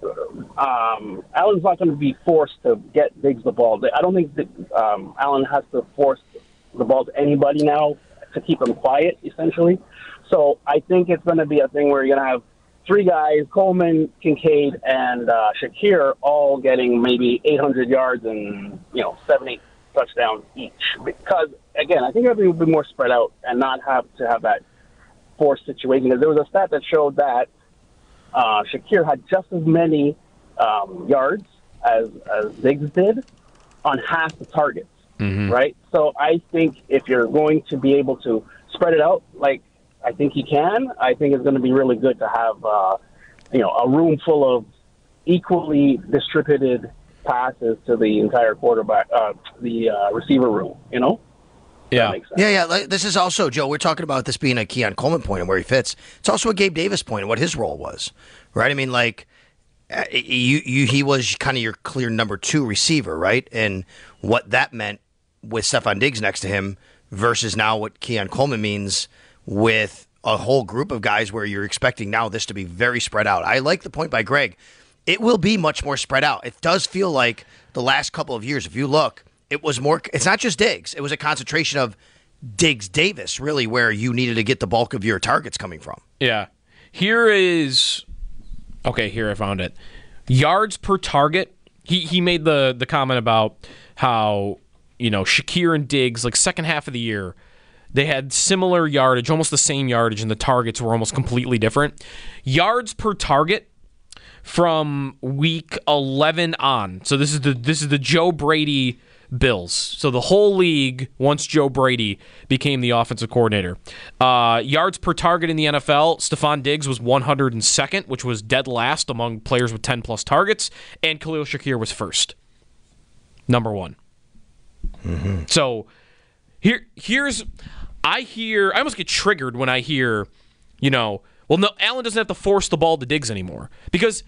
[SPEAKER 12] um, Allen's not going to be forced to get Diggs the ball. I don't think that, um, Allen has to force the ball to anybody now to keep him quiet, essentially. So I think it's going to be a thing where you're going to have three guys, Coleman, Kincaid, and uh, Shakir, all getting maybe eight hundred yards and, you know, seven, eight touchdowns each. Because, again, I think everything will be more spread out and not have to have that forced situation. Because there was a stat that showed that uh, Shakir had just as many um, yards as, as Diggs did on half the targets,
[SPEAKER 6] mm-hmm.
[SPEAKER 12] right? So I think if you're going to be able to spread it out, like I think he can, I think it's going to be really good to have, uh, you know, a room full of equally distributed passes to the entire quarterback, uh, the uh, receiver room, you know?
[SPEAKER 6] Yeah.
[SPEAKER 7] Yeah, yeah. Like, this is also, Joe, we're talking about this being a Keon Coleman point and where he fits. It's also a Gabe Davis point and what his role was, right? I mean, like, you, you, he was kind of your clear number two receiver, right? And what that meant with Stefon Diggs next to him versus now what Keon Coleman means with a whole group of guys where you're expecting now this to be very spread out. I like the point by Greg. It will be much more spread out. It does feel like the last couple of years, if you look, it was more, it's not just Diggs. It was a concentration of Diggs-Davis, really, where you needed to get the bulk of your targets coming from.
[SPEAKER 6] Yeah. Here is, okay, here I found it. Yards per target. He he made the, the comment about how, you know, Shakir and Diggs, like second half of the year, they had similar yardage, almost the same yardage, and the targets were almost completely different. Yards per target from week eleven on. So this is the this is the Joe Brady Bills. So the whole league, once Joe Brady became the offensive coordinator. Uh, yards per target in the N F L, Stefon Diggs was one hundred second, which was dead last among players with ten plus targets, and Khalil Shakir was first. Number one.
[SPEAKER 7] Mm-hmm.
[SPEAKER 6] So here here's... I hear, I almost get triggered when I hear, you know, well, no, Allen doesn't have to force the ball to Diggs anymore. Because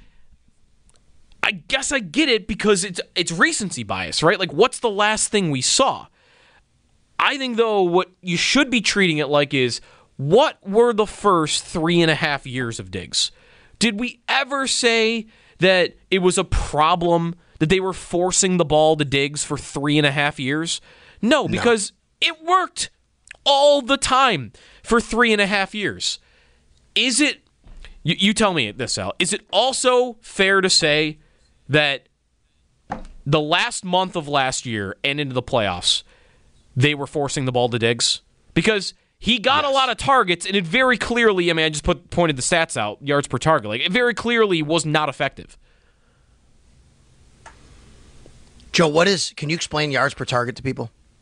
[SPEAKER 6] I guess I get it because it's it's recency bias, right? Like, what's the last thing we saw? I think, though, what you should be treating it like is, what were the first three and a half years of Diggs? Did we ever say that it was a problem that they were forcing the ball to Diggs for three and a half years? No, because no. It worked all the time for three and a half years. Is it, you, you tell me this, Al, is it also fair to say that the last month of last year and into the playoffs, they were forcing the ball to Diggs? Because he got yes. a lot of targets, and it very clearly, I mean, I just put pointed the stats out, yards per target, like it very clearly was not effective.
[SPEAKER 7] Joe, what is, can you explain yards per target to people?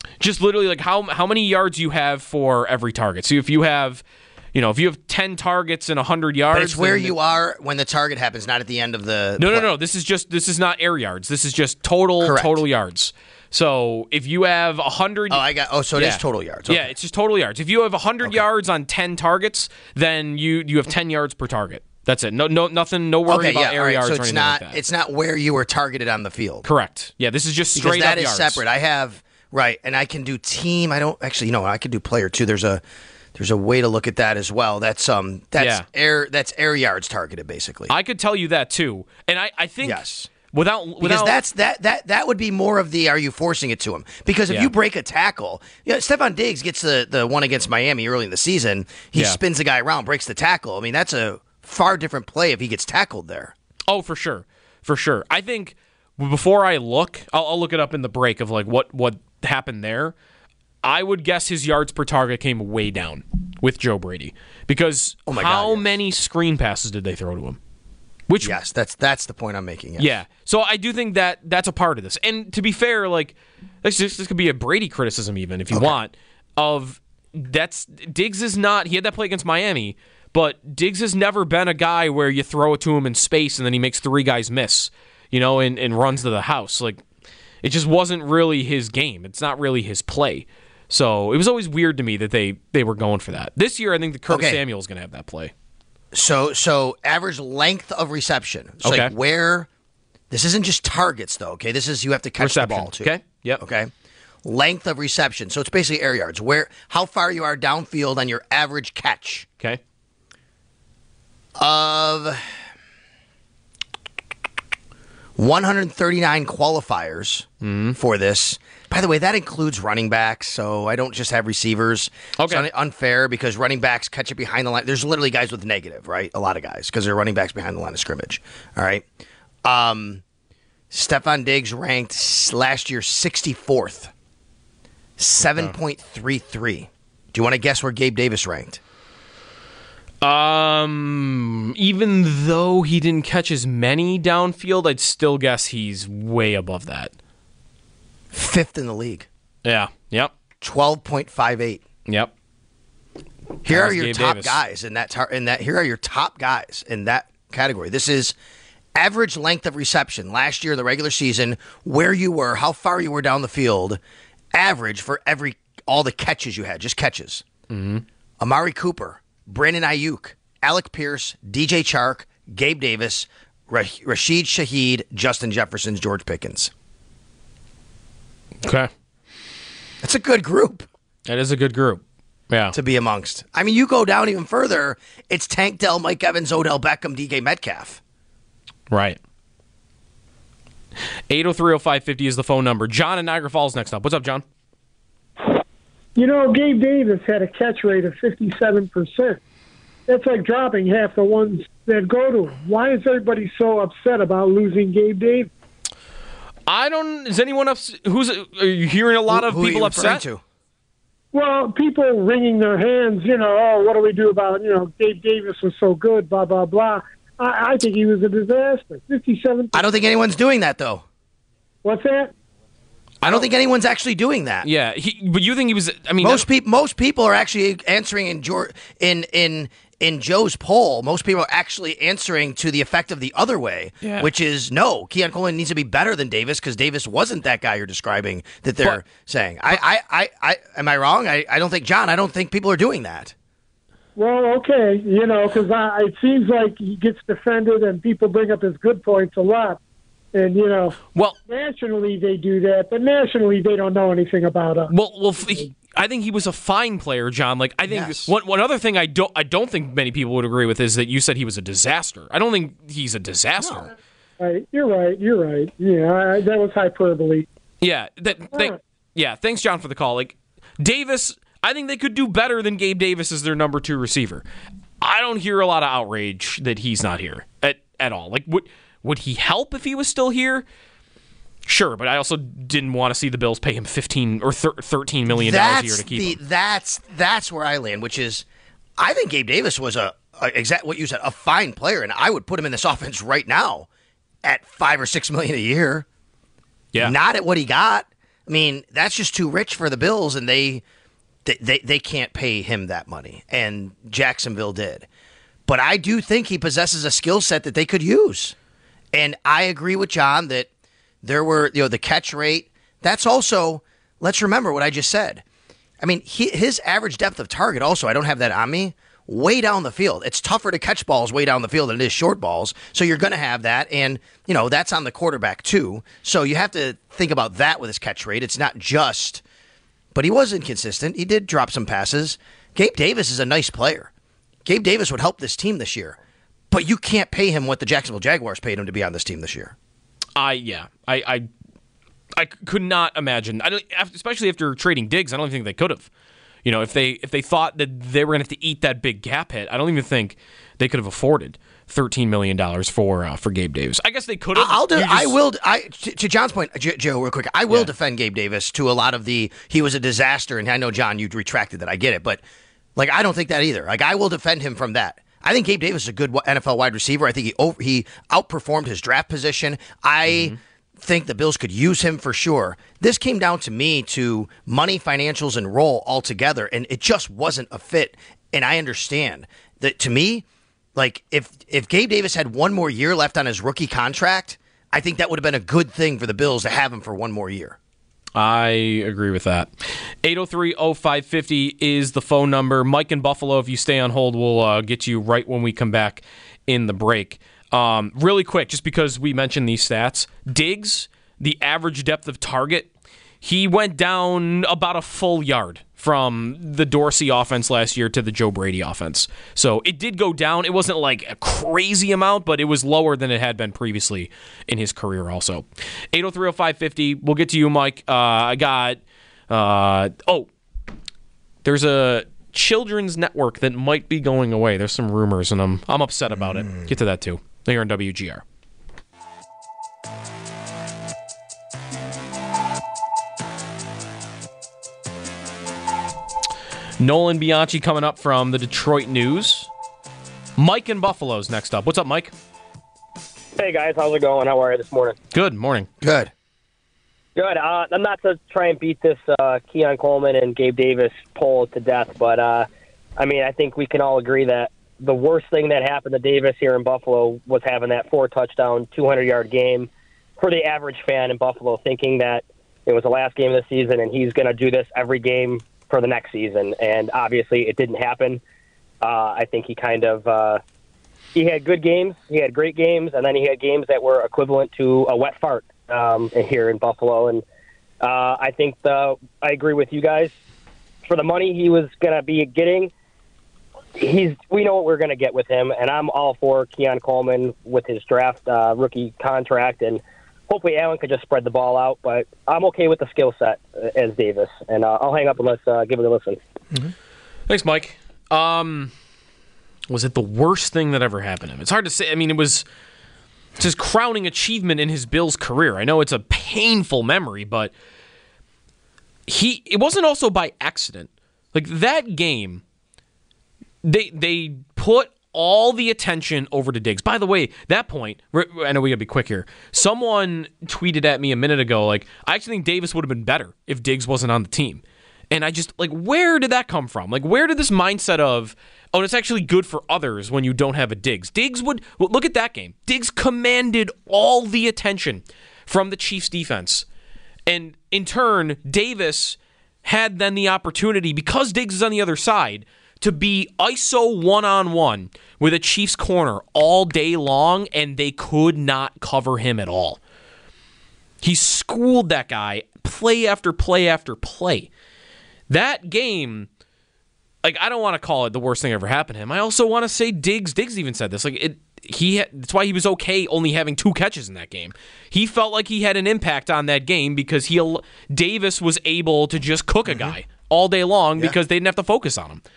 [SPEAKER 6] Just literally like how how many yards you have for every target. So if you have, you know, if you have ten targets and one hundred yards.
[SPEAKER 7] But it's where you are when the target happens, not at the end of the
[SPEAKER 6] No,
[SPEAKER 7] play.
[SPEAKER 6] no, no. This is just this is not air yards. This is just total
[SPEAKER 7] Correct.
[SPEAKER 6] total yards. So if you have one hundred
[SPEAKER 7] Oh, I got Oh, so it
[SPEAKER 6] yeah.
[SPEAKER 7] is total yards.
[SPEAKER 6] Yeah,
[SPEAKER 7] Okay.
[SPEAKER 6] it's just total yards. If you have one hundred
[SPEAKER 7] Okay.
[SPEAKER 6] yards on ten targets, then you you have ten yards per target. That's it. No no nothing no worry
[SPEAKER 7] Okay,
[SPEAKER 6] about
[SPEAKER 7] yeah,
[SPEAKER 6] air
[SPEAKER 7] all right.
[SPEAKER 6] yards
[SPEAKER 7] So
[SPEAKER 6] or
[SPEAKER 7] it's
[SPEAKER 6] anything
[SPEAKER 7] not
[SPEAKER 6] like that.
[SPEAKER 7] it's not where you were targeted on the field.
[SPEAKER 6] Correct. Yeah, this is just
[SPEAKER 7] Because
[SPEAKER 6] straight
[SPEAKER 7] that
[SPEAKER 6] up
[SPEAKER 7] is
[SPEAKER 6] yards.
[SPEAKER 7] separate. I have right, and I can do team. I don't actually, you know, I can do player too. There's a there's a way to look at that as well. That's um that's
[SPEAKER 6] Yeah.
[SPEAKER 7] air that's air yards targeted basically.
[SPEAKER 6] I could tell you that too. And I, I think
[SPEAKER 7] Yes.
[SPEAKER 6] without
[SPEAKER 7] Because
[SPEAKER 6] without
[SPEAKER 7] that's that that that would be more of the are you forcing it to him? Because if
[SPEAKER 6] Yeah.
[SPEAKER 7] you break a tackle, you know, Stephon Diggs gets the, the one against Miami early in the season. He
[SPEAKER 6] Yeah.
[SPEAKER 7] spins the guy around, breaks the tackle. I mean, that's a far different play if he gets tackled there.
[SPEAKER 6] Oh, for sure, for sure. I think before I look, I'll, I'll look it up in the break of like what what happened there. I would guess his yards per target came way down with Joe Brady because
[SPEAKER 7] Oh my
[SPEAKER 6] how
[SPEAKER 7] God, yes.
[SPEAKER 6] many screen passes did they throw to him? Which
[SPEAKER 7] Yes, that's that's the point I'm making. Yes.
[SPEAKER 6] yeah, so I do think that that's a part of this. And to be fair, like this this, this could be a Brady criticism even if you
[SPEAKER 7] Okay.
[SPEAKER 6] want of that's Diggs is not he had that play against Miami. But Diggs has never been a guy where you throw it to him in space and then he makes three guys miss, you know, and, and runs to the house. Like, it just wasn't really his game. It's not really his play. So it was always weird to me that they, they were going for that. This year, I think the Curtis
[SPEAKER 7] Okay.
[SPEAKER 6] Samuel is going to have that play.
[SPEAKER 7] So so average length of reception. So
[SPEAKER 6] Okay.
[SPEAKER 7] like where this isn't just targets though, okay? This is you have to catch
[SPEAKER 6] Reception.
[SPEAKER 7] the ball too.
[SPEAKER 6] Okay. Yep.
[SPEAKER 7] Okay. Length of reception. So it's basically air yards. Where how far you are downfield on your average catch.
[SPEAKER 6] Okay.
[SPEAKER 7] Of one hundred thirty-nine qualifiers
[SPEAKER 6] Mm-hmm.
[SPEAKER 7] for this. By the way, that includes running backs, so I don't just have receivers.
[SPEAKER 6] Okay.
[SPEAKER 7] It's un- unfair because running backs catch it behind the line. There's literally guys with negative, right? A lot of guys because they're running backs behind the line of scrimmage. All right. Um, Stephon Diggs ranked s- last year sixty-fourth, seven point three three. Do you want to guess where Gabe Davis ranked?
[SPEAKER 6] Um, even though he didn't catch as many downfield, I'd still guess he's way above that.
[SPEAKER 7] Fifth in the league.
[SPEAKER 6] Yeah. Yep.
[SPEAKER 7] twelve point five eight.
[SPEAKER 6] Yep.
[SPEAKER 7] Here
[SPEAKER 6] That
[SPEAKER 7] are
[SPEAKER 6] was
[SPEAKER 7] your
[SPEAKER 6] Gabe
[SPEAKER 7] top
[SPEAKER 6] Davis.
[SPEAKER 7] guys in that tar- in that here are your top guys in that category. This is average length of reception last year the regular season, where you were, how far you were down the field, average for every all the catches you had, just catches.
[SPEAKER 6] Mm-hmm.
[SPEAKER 7] Amari Cooper, Brandon Ayuk, Alec Pierce, D J Chark, Gabe Davis, Ra- Rashid Shaheed, Justin Jefferson, George Pickens.
[SPEAKER 6] Okay.
[SPEAKER 7] That's a good group.
[SPEAKER 6] That is a good group. Yeah.
[SPEAKER 7] To be amongst. I mean, you go down even further, it's Tank Dell, Mike Evans, Odell Beckham, D K Metcalf.
[SPEAKER 6] Right. eight oh three oh five fifty is the phone number. John in Niagara Falls next up. What's up, John?
[SPEAKER 8] You know, Gabe Davis had a catch rate of fifty-seven percent. That's like dropping half the ones that go to him. Why is everybody so upset about losing Gabe Davis?
[SPEAKER 6] I don't. Is anyone ups? Who's? Are you hearing a lot of
[SPEAKER 7] Who are
[SPEAKER 6] people
[SPEAKER 7] you referring
[SPEAKER 6] upset?
[SPEAKER 7] to?
[SPEAKER 8] Well, people wringing their hands, you know, oh, what do we do about, you know, Gabe Davis was so good, blah, blah, blah. I, I think he was a disaster. fifty-seven percent.
[SPEAKER 7] I don't think anyone's doing that, though.
[SPEAKER 8] What's that?
[SPEAKER 7] I don't think anyone's actually doing that.
[SPEAKER 6] Yeah, he, but you think he was? I mean,
[SPEAKER 7] most people, most people are actually answering in George, in in in Joe's poll. Most people are actually answering to the effect of the other way,
[SPEAKER 6] Yeah.
[SPEAKER 7] which is no. Keon Coleman needs to be better than Davis because Davis wasn't that guy you're describing that they're
[SPEAKER 6] But-
[SPEAKER 7] saying. I, I, I, I, am I wrong? I, I don't think John. I don't think people are doing that.
[SPEAKER 8] Well, okay, you know, because it seems like he gets defended and people bring up his good points a lot. And, you know,
[SPEAKER 6] well,
[SPEAKER 8] nationally they do that, but nationally they don't know anything about us.
[SPEAKER 6] Well, well, f- he, I think he was a fine player, John. Like I think
[SPEAKER 7] Yes.
[SPEAKER 6] one one other thing I don't I don't think many people would agree with is that you said he was a disaster. I don't think he's a disaster.
[SPEAKER 8] Right, you're right, you're right. Yeah, I, that was hyperbole.
[SPEAKER 6] Yeah, that, th- yeah. Thanks, John, for the call. Like Davis, I think they could do better than Gabe Davis as their number two receiver. I don't hear a lot of outrage that he's not here at at all. Like would would he help if he was still here? Sure, but I also didn't want to see the Bills pay him fifteen or thir- thirteen million dollars a year
[SPEAKER 7] That's
[SPEAKER 6] to keep
[SPEAKER 7] the
[SPEAKER 6] him.
[SPEAKER 7] that's that's where I land, which is I think Gabe Davis was a, a exact what you said, a fine player, and I would put him in this offense right now at five or six million a year.
[SPEAKER 6] Yeah,
[SPEAKER 7] Not at what he got. I mean, that's just too rich for the Bills, and they they they, they can't pay him that money, and Jacksonville did. But I do think he possesses a skill set that they could use. And I agree with John that there were, you know, the catch rate. That's also, let's remember what I just said. I mean, he, his average depth of target also, I don't have that on me, way down the field. It's tougher to catch balls way down the field than it is short balls. So you're going to have that. And, you know, that's on the quarterback too. So you have to think about that with his catch rate. It's not just, but he was inconsistent. He did drop some passes. Gabe Davis is a nice player. Gabe Davis would help this team this year, but you can't pay him what the Jacksonville Jaguars paid him to be on this team this year.
[SPEAKER 6] I yeah, I I, I could not imagine. I don't, especially after trading Diggs, I don't think they could have. You know, if they if they thought that they were going to have to eat that big cap hit, I don't even think they could have afforded thirteen million dollars for uh, for Gabe Davis. I guess they could have.
[SPEAKER 7] I'll do.
[SPEAKER 6] Just,
[SPEAKER 7] I will. I to, to John's point, Joe, real quick. I will
[SPEAKER 6] yeah.
[SPEAKER 7] defend Gabe Davis to a lot of the he was a disaster, and I know John, you retracted that. I get it, but like I don't think that either. Like I will defend him from that. I think Gabe Davis is a good N F L wide receiver. I think he over, he outperformed his draft position. I mm-hmm. think the Bills could use him for sure. This came down to me to money, financials, and role altogether, and it just wasn't a fit. And I understand that to me, like if if Gabe Davis had one more year left on his rookie contract, I think that would have been a good thing for the Bills to have him for one more year.
[SPEAKER 6] I agree with that. eight oh three oh five fifty is the phone number. Mike in Buffalo, if you stay on hold, we'll uh, get you right when we come back in the break. Um, really quick, just because we mentioned these stats, Diggs, the average depth of target, he went down about a full yard from the Dorsey offense last year to the Joe Brady offense. So it did go down. It wasn't like a crazy amount, but it was lower than it had been previously in his career also. eight oh three oh five fifty. We'll get to you, Mike. Uh, I got, uh, oh, there's a children's network that might be going away. There's some rumors, and I'm, I'm upset about it. Get to that, too. Here on W G R. Nolan Bianchi coming up from the Detroit News. Mike in Buffalo's next up. What's up, Mike?
[SPEAKER 13] Hey, guys. How's it going? How are you this morning?
[SPEAKER 6] Good morning.
[SPEAKER 7] Good.
[SPEAKER 13] Good. Uh, I'm not to try and beat this uh, Keon Coleman and Gabe Davis poll to death, but, uh, I mean, I think we can all agree that the worst thing that happened to Davis here in Buffalo was having that four-touchdown, two hundred yard game for the average fan in Buffalo, thinking that it was the last game of the season and he's going to do this every game for the next season, and obviously it didn't happen. Uh, I think he kind of uh, he had good games, he had great games, and then he had games that were equivalent to a wet fart um, here in Buffalo. And uh, I think the, I agree with you guys. For the money he was going to be getting, he's we know what we're going to get with him, and I'm all for Keon Coleman with his draft uh, rookie contract, and hopefully Allen could just spread the ball out, but I'm okay with the skill set as Davis. And uh, I'll hang up and let's uh, give it a listen.
[SPEAKER 6] Mm-hmm. Thanks, Mike. Um, was it the worst thing that ever happened to him? It's hard to say. I mean, it was it's his crowning achievement in his Bills career. I know it's a painful memory, but he it wasn't also by accident. Like that game, they they put all the attention over to Diggs. By the way, that point, I know we gotta be quick here. Someone tweeted at me a minute ago, like, I actually think Davis would have been better if Diggs wasn't on the team. And I just, like, where did that come from? Like, where did this mindset of, oh, it's actually good for others when you don't have a Diggs? Diggs would, well, look at that game. Diggs commanded all the attention from the Chiefs defense. And in turn, Davis had then the opportunity, because Diggs is on the other side, to be I S O one-on-one with a Chiefs corner all day long, and they could not cover him at all. He schooled that guy play after play after play. That game, like, I don't want to call it the worst thing ever happened to him. I also want to say Diggs, Diggs even said this. Like, it, he had, that's why he was okay only having two catches in that game. He felt like he had an impact on that game because he Davis was able to just cook a guy mm-hmm. all day long yeah. because they didn't have to focus on him.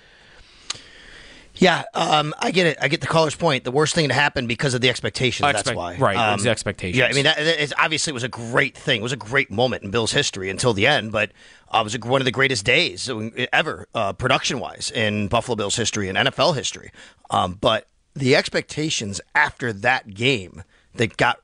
[SPEAKER 7] Yeah, um, I get it. I get the caller's point. The worst thing to happen because of the expectations.
[SPEAKER 6] Expect,
[SPEAKER 7] that's why,
[SPEAKER 6] right?
[SPEAKER 7] Um,
[SPEAKER 6] it's the expectations.
[SPEAKER 7] Yeah, I mean, that, it's, obviously, it was a great thing. It was a great moment in Bills history until the end. But uh, it was one of the greatest days ever, uh, production-wise, in Buffalo Bills history and N F L history. Um, but the expectations after that game that got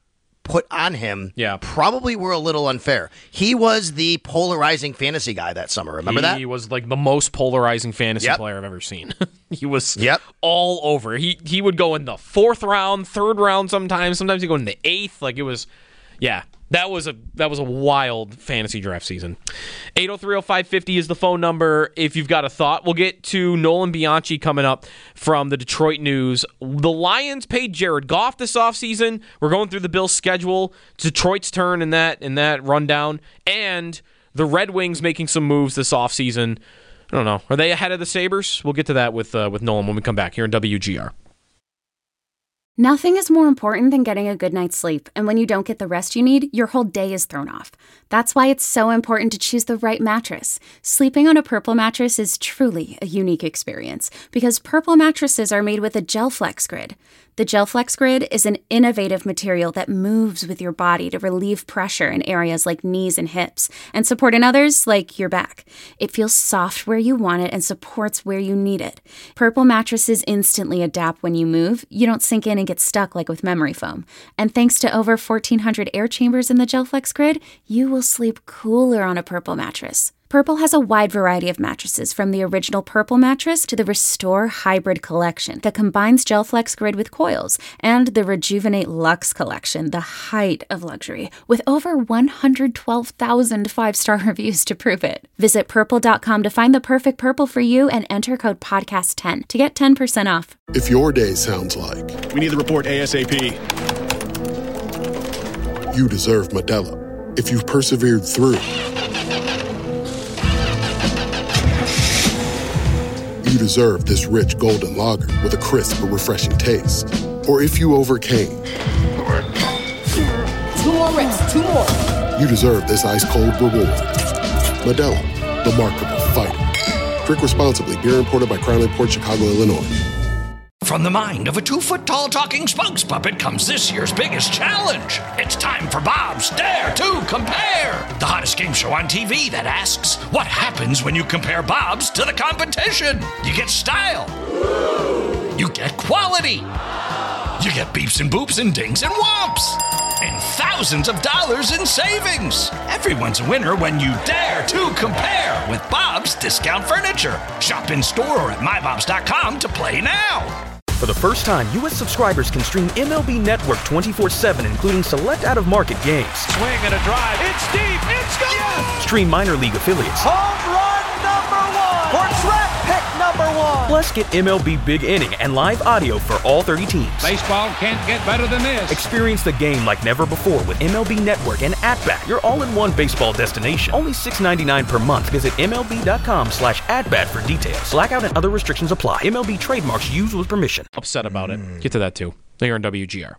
[SPEAKER 7] put on him
[SPEAKER 6] yeah.
[SPEAKER 7] probably were a little unfair. He was the polarizing fantasy guy that summer. Remember
[SPEAKER 6] he
[SPEAKER 7] that?
[SPEAKER 6] He was like the most polarizing fantasy
[SPEAKER 7] yep.
[SPEAKER 6] player I've ever seen. He was
[SPEAKER 7] yep.
[SPEAKER 6] all over. He he would go in the fourth round, third round sometimes. Sometimes he'd go in the eighth. Like it was, yeah. That was a that was a wild fantasy draft season. eight oh three oh five fifty is the phone number if you've got a thought. We'll get to Nolan Bianchi coming up from the Detroit News. The Lions paid Jared Goff this offseason. We're going through the Bills' schedule. Detroit's turn in that in that rundown. And the Red Wings making some moves this offseason. I don't know. Are they ahead of the Sabres? We'll get to that with uh, with Nolan when we come back here in W G R.
[SPEAKER 4] Nothing is more important than getting a good night's sleep, and when you don't get the rest you need, your whole day is thrown off. That's why it's so important to choose the right mattress. Sleeping on a Purple mattress is truly a unique experience, because Purple mattresses are made with a GelFlex Grid. The GelFlex Grid is an innovative material that moves with your body to relieve pressure in areas like knees and hips, and support in others like your back. It feels soft where you want it and supports where you need it. Purple mattresses instantly adapt when you move. You don't sink in and get stuck like with memory foam. And thanks to over fourteen hundred air chambers in the GelFlex Grid, you will sleep cooler on a Purple mattress. Purple has a wide variety of mattresses, from the original Purple mattress to the Restore Hybrid collection that combines GelFlex Grid with coils, and the Rejuvenate Luxe collection, the height of luxury, with over one hundred twelve thousand five-star reviews to prove it. Visit purple dot com to find the perfect Purple for you and enter code podcast ten to get ten percent off.
[SPEAKER 10] If your day sounds like,
[SPEAKER 14] we need the report ASAP,
[SPEAKER 10] you deserve Modelo. If you've persevered through, you deserve this rich golden lager with a crisp but refreshing taste. Or if you overcame.
[SPEAKER 15] Two more reps, two more.
[SPEAKER 10] You deserve this ice-cold reward. Modelo, the Remarkable Fighter. Drink responsibly. Beer imported by Crown Imports, Chicago, Illinois.
[SPEAKER 1] From the mind of a two-foot-tall talking spokes puppet comes this year's biggest challenge. It's time for Bob's Dare to Compare, the hottest game show on T V that asks, what happens when you compare Bob's to the competition? You get style. You get quality. You get beeps and boops and dings and whomps. And thousands of dollars in savings. Everyone's a winner when you dare to compare with Bob's Discount Furniture. Shop in store or at my bobs dot com to play now.
[SPEAKER 2] For the first time, U S subscribers can stream M L B Network twenty-four seven, including select out-of-market games.
[SPEAKER 9] Swing and a drive. It's deep. It's gone. Yes.
[SPEAKER 2] Stream minor league affiliates.
[SPEAKER 3] Home run number one. Or draft pick number one.
[SPEAKER 2] Plus, get M L B Big Inning and live audio for all thirty teams.
[SPEAKER 9] Baseball can't get better than this.
[SPEAKER 2] Experience the game like never before with M L B Network and At-Bat, your all-in-one baseball destination. Only six dollars and ninety-nine cents per month. Visit M L B dot com slash at-bat for details. Blackout and other restrictions apply. M L B trademarks used with permission.
[SPEAKER 6] Upset about it. Get to that too. They are in W G R.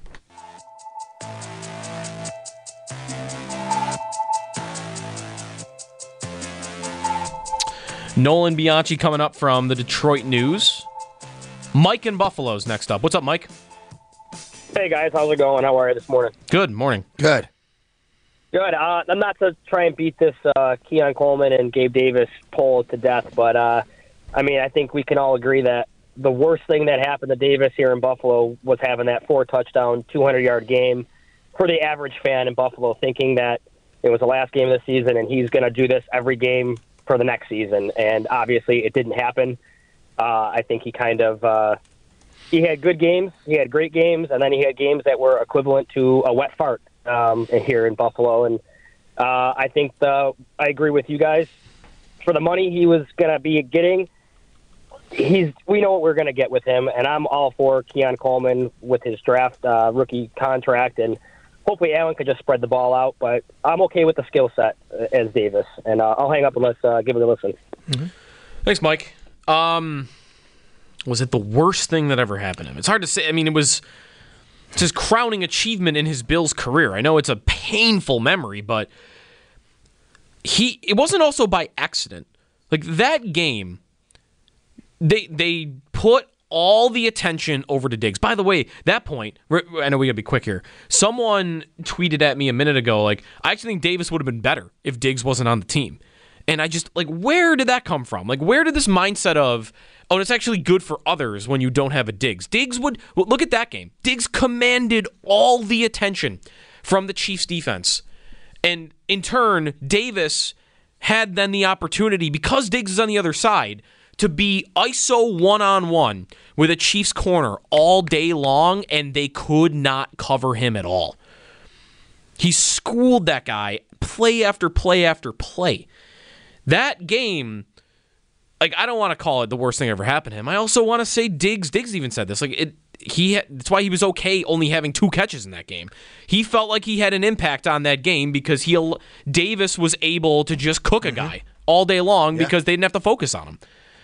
[SPEAKER 6] Nolan Bianchi coming up from the Detroit News. Mike in Buffalo's next up. What's up, Mike?
[SPEAKER 13] Hey, guys. How's it going? How are you this morning?
[SPEAKER 6] Good morning.
[SPEAKER 7] Good.
[SPEAKER 13] Good. Uh, I'm not to try and beat this uh, Keon Coleman and Gabe Davis poll to death, but, uh, I mean, I think we can all agree that the worst thing that happened to Davis here in Buffalo was having that four-touchdown, two hundred yard game for the average fan in Buffalo, thinking that it was the last game of the season and he's going to do this every game for the next season. And obviously it didn't happen. Uh, I think he kind of uh, he had good games, he had great games, and then he had games that were equivalent to a wet fart um, here in Buffalo. And uh, I think the, I agree with you guys. For the money he was going to be getting, He's. We know what we're going to get with him, and I'm all for Keon Coleman with his draft uh, rookie contract, and hopefully Allen could just spread the ball out, but I'm okay with the skill set as Davis, and uh, I'll hang up and let's uh, give it a listen.
[SPEAKER 6] Mm-hmm. Thanks, Mike. Um, was it the worst thing that ever happened to him? It's hard to say. I mean, it was it's his crowning achievement in his Bills career. I know it's a painful memory, but he it wasn't also by accident. Like, that game, They they put all the attention over to Diggs. By the way, that point, I know we gotta be quick here. Someone tweeted at me a minute ago, like, I actually think Davis would have been better if Diggs wasn't on the team. And I just, like, where did that come from? Like, where did this mindset of, oh, it's actually good for others when you don't have a Diggs? Diggs would, well, look at that game. Diggs commanded all the attention from the Chiefs defense. And in turn, Davis had then the opportunity, because Diggs is on the other side, to be I S O one-on-one with a Chiefs corner all day long, and they could not cover him at all. He schooled that guy play after play after play. That game, like, I don't want to call it the worst thing ever happened to him. I also want to say Diggs, Diggs even said this. Like, it, he, had, that's why he was okay only having two catches in that game. He felt like he had an impact on that game because he Davis was able to just cook a guy all day long
[SPEAKER 7] Yeah.
[SPEAKER 6] because they didn't have to focus on him.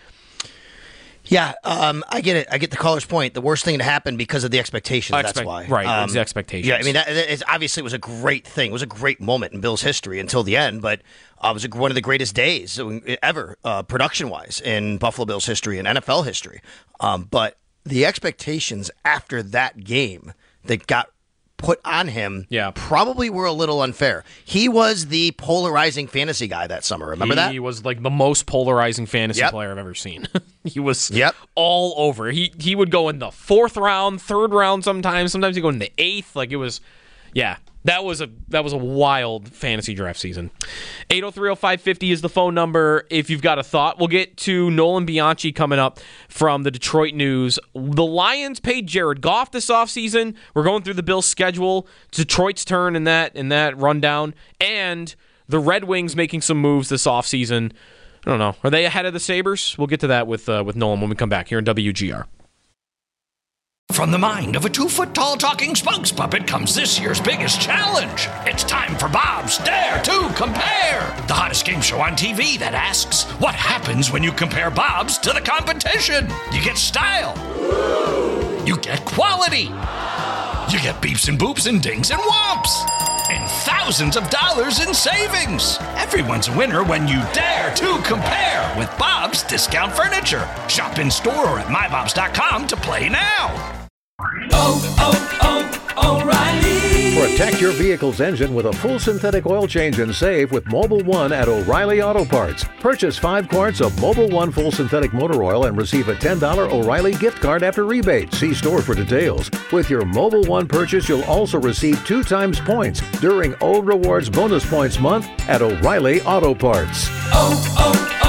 [SPEAKER 7] Yeah, um, I get it. I get the caller's point. The worst thing to happen because of the expectations.
[SPEAKER 6] Expect-
[SPEAKER 7] that's why.
[SPEAKER 6] right,
[SPEAKER 7] Um,
[SPEAKER 6] it's the expectations.
[SPEAKER 7] Yeah, I mean, that, that is, obviously it was a great thing. It was a great moment in Bills history until the end, but uh, it was one of the greatest days ever, uh, production-wise, in Buffalo Bills history and N F L history. Um, but the expectations after that game that got put on him
[SPEAKER 6] yeah.
[SPEAKER 7] probably were a little unfair. He was the polarizing fantasy guy that summer. Remember
[SPEAKER 6] he
[SPEAKER 7] that?
[SPEAKER 6] He was like the most polarizing fantasy
[SPEAKER 7] Yep.
[SPEAKER 6] player I've ever seen. He was
[SPEAKER 7] yep.
[SPEAKER 6] all over. He he would go in the fourth round, third round sometimes. Sometimes he'd go in the eighth. Like, it was, yeah, that was a that was a wild fantasy draft season. eight oh three oh five fifty is the phone number if you've got a thought. We'll get to Nolan Bianchi coming up from the Detroit News. The Lions paid Jared Goff this offseason. We're going through the Bills' schedule. Detroit's turn in that in that rundown. And the Red Wings making some moves this offseason. I don't know. Are they ahead of the Sabres? We'll get to that with uh, with Nolan when we come back here in W G R.
[SPEAKER 1] From the mind of a two-foot-tall talking spokes puppet comes this year's biggest challenge. It's time for Bob's Dare to Compare, the hottest game show on T V that asks, what happens when you compare Bob's to the competition? You get style. You get quality. You get beeps and boops and dings and whomps. And thousands of dollars in savings. Everyone's a winner when you dare to compare with Bob's Discount Furniture. Shop in store or at my bobs dot com to play now.
[SPEAKER 14] Oh, oh, oh, O'Reilly.
[SPEAKER 16] Protect your vehicle's engine with a full synthetic oil change and save with Mobil one at O'Reilly Auto Parts. Purchase five quarts of Mobil one full synthetic motor oil and receive a ten dollars O'Reilly gift card after rebate. See store for details. With your Mobil one purchase, you'll also receive two times points during O Rewards Bonus Points Month at O'Reilly Auto Parts.
[SPEAKER 14] Oh,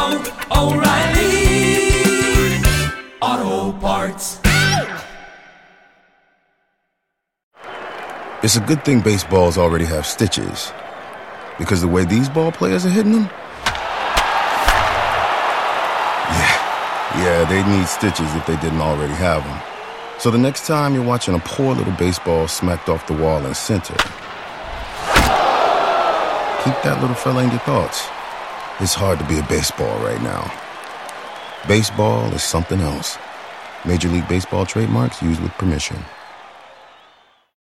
[SPEAKER 14] oh, oh, O'Reilly Auto Parts.
[SPEAKER 17] It's a good thing baseballs already have stitches, because the way these ball players are hitting them, yeah, yeah, they'd need stitches if they didn't already have them. So the next time you're watching a poor little baseball smacked off the wall in center, keep that little fella in your thoughts. It's hard to be a baseball right now. Baseball is something else. Major League Baseball trademarks used with permission.